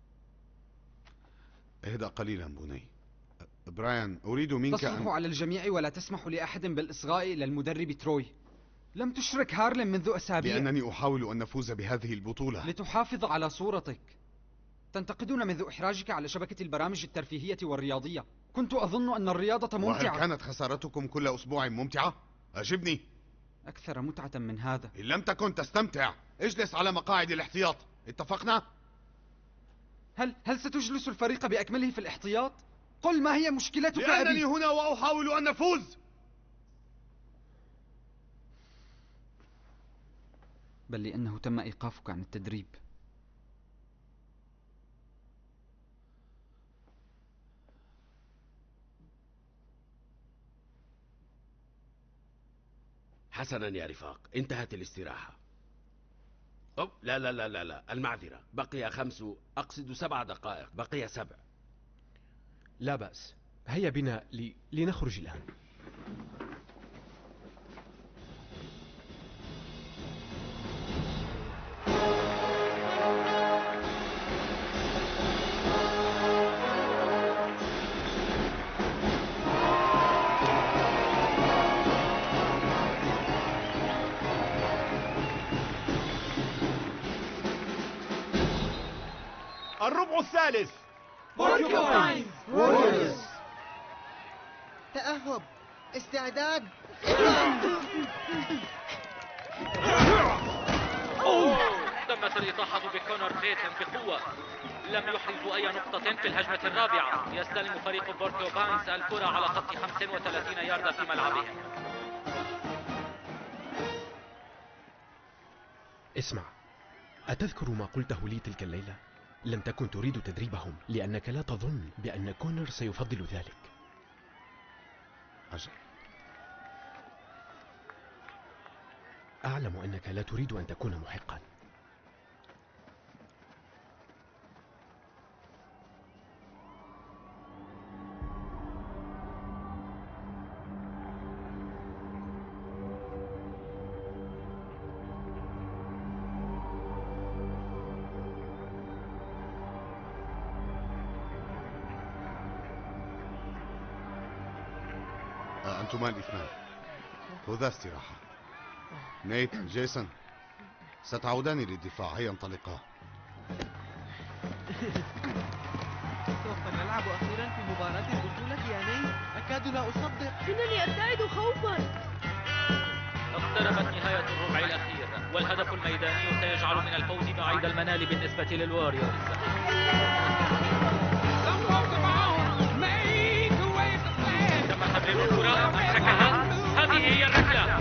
اهدأ قليلا بني. براين، أريد منك تصرخ على الجميع ولا تسمح لأحد بالإصغاء إلى المدرب تروي. لم تشرك هارلم منذ أسابيع. لأنني أحاول أن نفوز بهذه البطولة لتحافظ على صورتك. تنتقدون منذ إحراجك على شبكة البرامج الترفيهية والرياضية. كنت أظن أن الرياضة ممتعة. وهل كانت خسارتكم كل أسبوع ممتعة؟ أجبني. أكثر متعة من هذا. إن لم تكن تستمتع اجلس على مقاعد الاحتياط، اتفقنا؟ هل ستجلس الفريق بأكمله في الاحتياط؟ قل ما هي مشكلتك لأنني أبي؟ هنا وأحاول أن أفوز. بل لأنه تم إيقافك عن التدريب. حسنا يا رفاق، انتهت الاستراحة. أوب لا لا لا لا لا، المعذرة، بقي 7 دقائق، بقي 7. لا بأس، هيا بنا لنخرج الآن. الربع الثالث بوركيوباينز ووريرز. تأهب، استعداد. تمت الإطاحة بكونر بيتن بقوة. لم يحرزوا أي نقطة في الهجمة الرابعة. يستلم فريق بوركيوباينز الكرة على خط 35 ياردة في ملعبهم. اسمع، أتذكر ما قلته لي تلك الليلة؟ لم تكن تريد تدريبهم لأنك لا تظن بأن كونر سيفضل ذلك. أجل. أعلم أنك لا تريد أن تكون محقا. أنتما الاثنان خذا استراحة. نيت، جيسون، ستعودان للدفاع. هيا انطلقا. سوف نلعب أخيرا في مباراة البطولة يا نيت. أكاد لا أصدق. إنني أرتعد خوفا. اقتربت نهاية الربع الأخير والهدف الميداني سيجعل من الفوز بعيد المنال بالنسبة للواريورز. تم تمرير الكرة، أمسكها. هذه هي الركلة.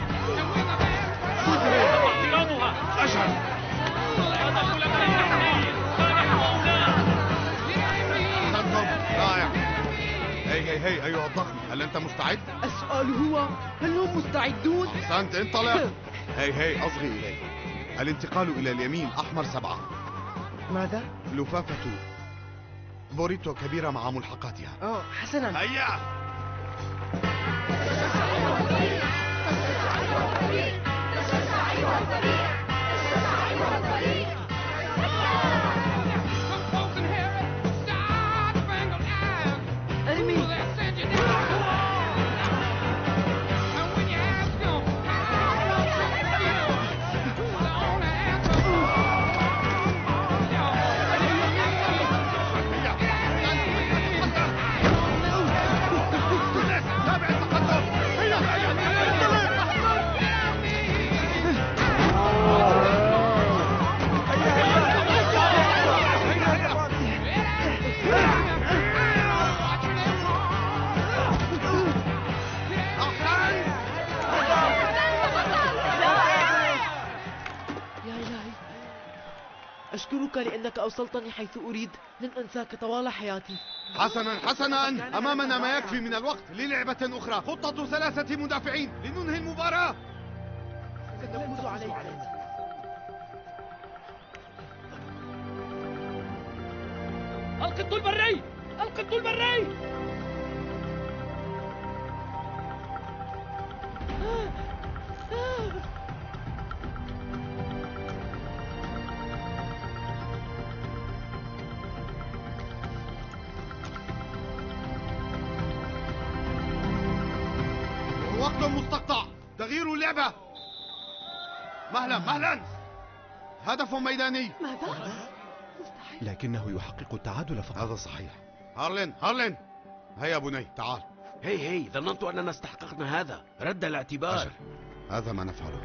اعتراضها. أشعر. هدف لم يستحيل. صالح مولاه. أحسنتم، رائع. هي أيها الضخم، هل أنت مستعد؟ السؤال هو هل هم مستعدون؟ أحسنت، انطلق. هي أصغي إلي. الانتقال إلى اليمين، أحمر 7. ماذا؟ لفافة بوريتو كبيرة مع ملحقاتها. حسنا. هيا. ارمي. أشكرك لأنك أوصلتني حيث أريد. لن أنساك طوال حياتي. حسنا، أمامنا ما يكفي من الوقت للعبة أخرى. خطة 3 مدافعين لننهي المباراة. سنفوز عليك. القط البري. القط البري. وقت مستقطع، تغيير اللعبة. مهلا. هدف ميداني. ماذا؟ لكنه يحقق التعادل فقط. هذا صحيح. هارلين، هيا بني، تعال. هي ظننت أننا استحققنا هذا. رد الاعتبار. أجل. هذا ما نفعله.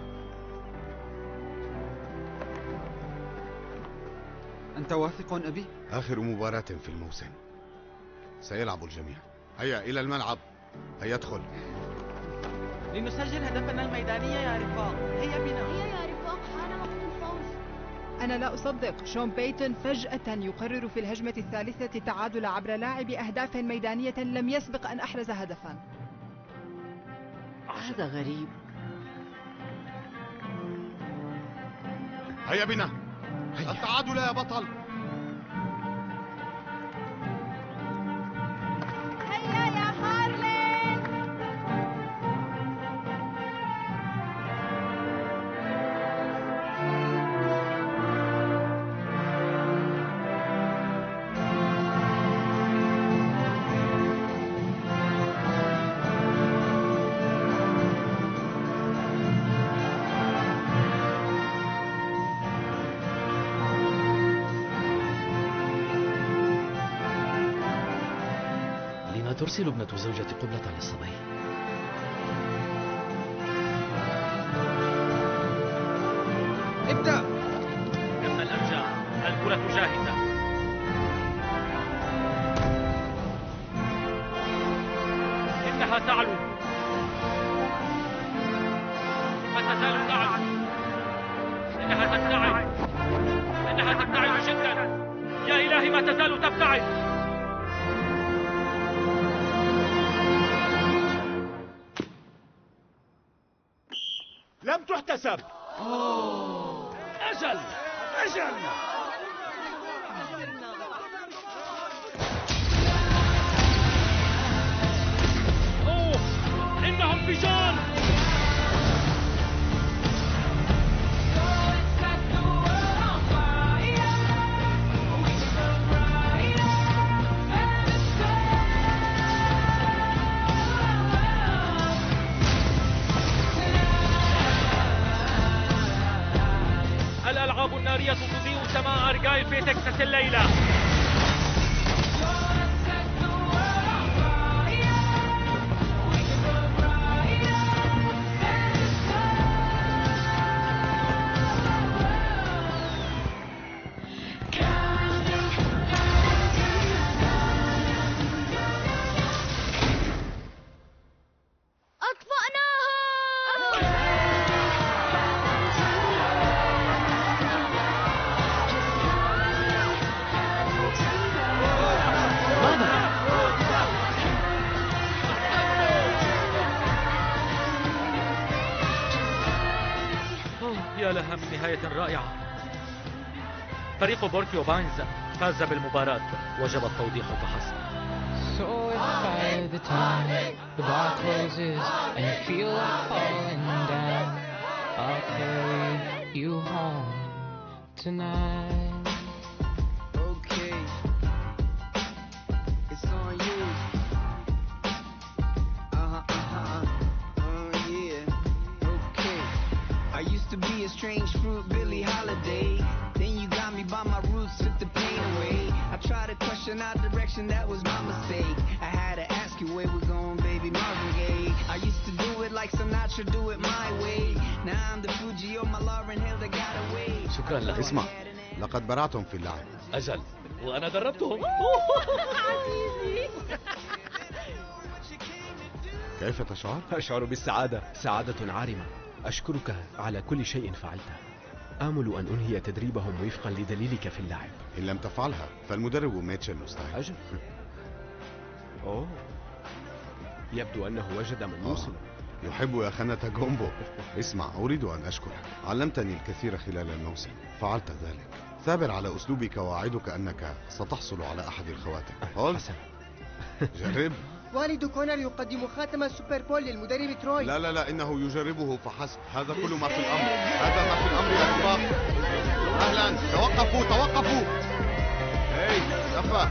أنت واثق أبي؟ آخر مباراة في الموسم. سيلعب الجميع. هيا إلى الملعب، هيا ادخل. لنسجل هدفنا الميداني يا رفاق. هيا بنا. هيا يا رفاق، حان وقت الفوز. أنا لا أصدق شون بيتون فجأة يقرر في الهجمة الثالثة التعادل عبر لاعب أهداف ميدانية لم يسبق أن أحرز هدفا. هذا غريب. هيا بنا. التعادل يا بطل. هيا يا هارلين. ترسل ابنة زوجة قبلة للصبي. ابدأ. جمع الأرجاء، الكرة جاهزة. إنها تعلو. ما تزال تعلو. إنها تبتعد. إنها تبتعد جدا. يا إلهي ما تزال تبتعد. لم تحتسب. أجل أجل. أوه، إنهم بجان. الألعاب النارية تضيء سماء أرجاء في تكساس الليلة. يا لها من نهاية رائعة. فريق بوركيوباينز فاز بالمباراة، وجب التوضيح فحسب. So if by the time the bar closes and you feel like falling down, I'll carry you home tonight. Okay, it's on you. Yeah. Okay. I used to be a strange fruit, Billie Holiday. Then you got me by my roots, took the pain away. I tried to question our direction, that was my mistake. I had to ask you where we're going, baby, Marvin Gaye. I used to do it like Sinatra, do it my way. Now I'm the Fuji or my Lauryn Hill that got away. شكرا لك. اسمع، لقد برعتم في اللعب. أجل، وأنا دربتهم. كيف تشعر؟ أشعر بالسعادة، سعادة عارمة. أشكرك على كل شيء فعلته. آمل أن أنهي تدريبهم وفقا لدليلك في اللعب. إن لم تفعلها فالمدرب ميتشل مستعد. أجل. أوه، يبدو أنه وجد من يوصل. يحب يا خانة جومبو. اسمع، أريد أن أشكرك، علمتني الكثير خلال الموسم، فعلت ذلك. ثابر على أسلوبك، وأعدك أنك ستحصل على أحد الخواتم. حسن. جرب. والد كونر يقدم خاتم السوبر بول للمدرب تروي. لا لا لا، إنه يجربه فحسب. هذا كل ما في الأمر. هذا ما في الأمر يا رفاق. أهلا، توقفوا توقفوا. هاي كفى.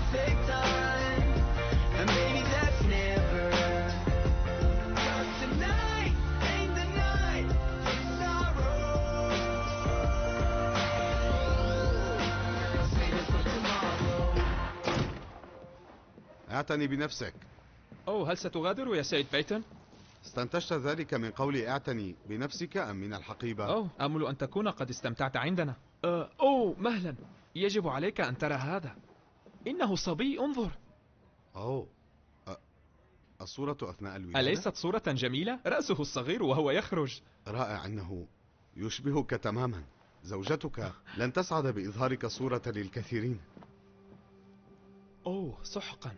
اعتني بنفسك. هل ستغادر يا سيد بيتون؟ استنتجت ذلك من قولي اعتني بنفسك أم من الحقيبة؟ آمل أن تكون قد استمتعت عندنا. مهلا، يجب عليك أن ترى هذا. إنه صبي، انظر. أوه، الصورة أثناء الولادة؟ أليست صورة جميلة؟ رأسه الصغير وهو يخرج. رائع، إنه يشبهك تماما. زوجتك لن تسعد بإظهارك صورة للكثيرين. أوه، سحقا.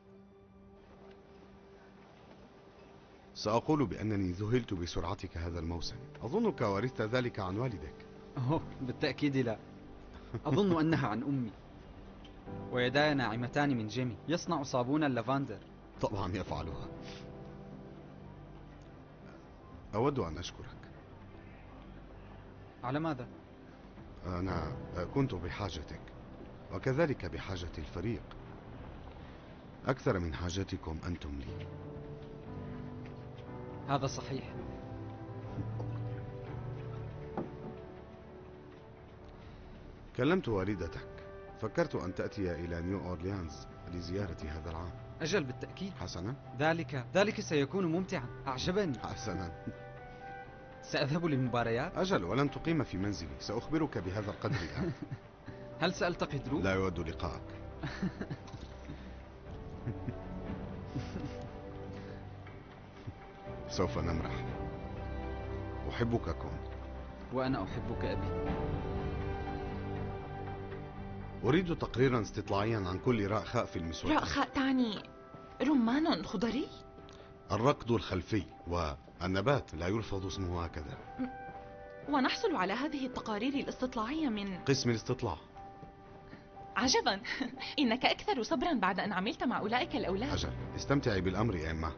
سأقول بأنني ذهلت بسرعتك هذا الموسم. أظنك ورثت ذلك عن والدك. أوه، بالتأكيد لا. أظن أنها عن أمي. ويداي ناعمتان من جيمي، يصنع صابون اللافندر. طبعا يفعلها. أود أن أشكرك. على ماذا؟ أنا كنت بحاجتك، وكذلك بحاجة الفريق، أكثر من حاجتكم أنتم لي. هذا صحيح. كلمت والدتك، فكرت أن تأتي إلى نيو أورليانز لزيارة هذا العام. أجل، بالتأكيد. حسنا. ذلك سيكون ممتعا. أعجبني. حسنا. سأذهب للمباريات؟ أجل، ولن تقيم في منزلي. سأخبرك بهذا القدر الآن. هل سألتقي درو؟ لا يود لقاءك. سوف نمرح. أحبك كون. وأنا أحبك أبي. أريد تقريرا استطلاعيا عن كل رأخاء في المسودية. رأخاء تعني رمان خضري؟ الركض الخلفي والنبات لا يلفظ اسمه هكذا. ونحصل على هذه التقارير الاستطلاعية من قسم الاستطلاع. عجبا. إنك أكثر صبرا بعد أن عملت مع أولئك الأولاد. أجل، استمتعي بالأمر يا إما.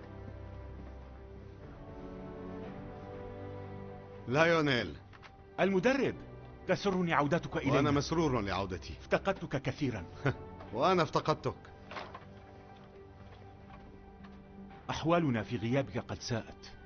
لايونيل. المدرب، تسرني عودتك إلينا. وأنا مسرور لعودتي. افتقدتك كثيرا. وأنا افتقدتك. أحوالنا في غيابك قد ساءت.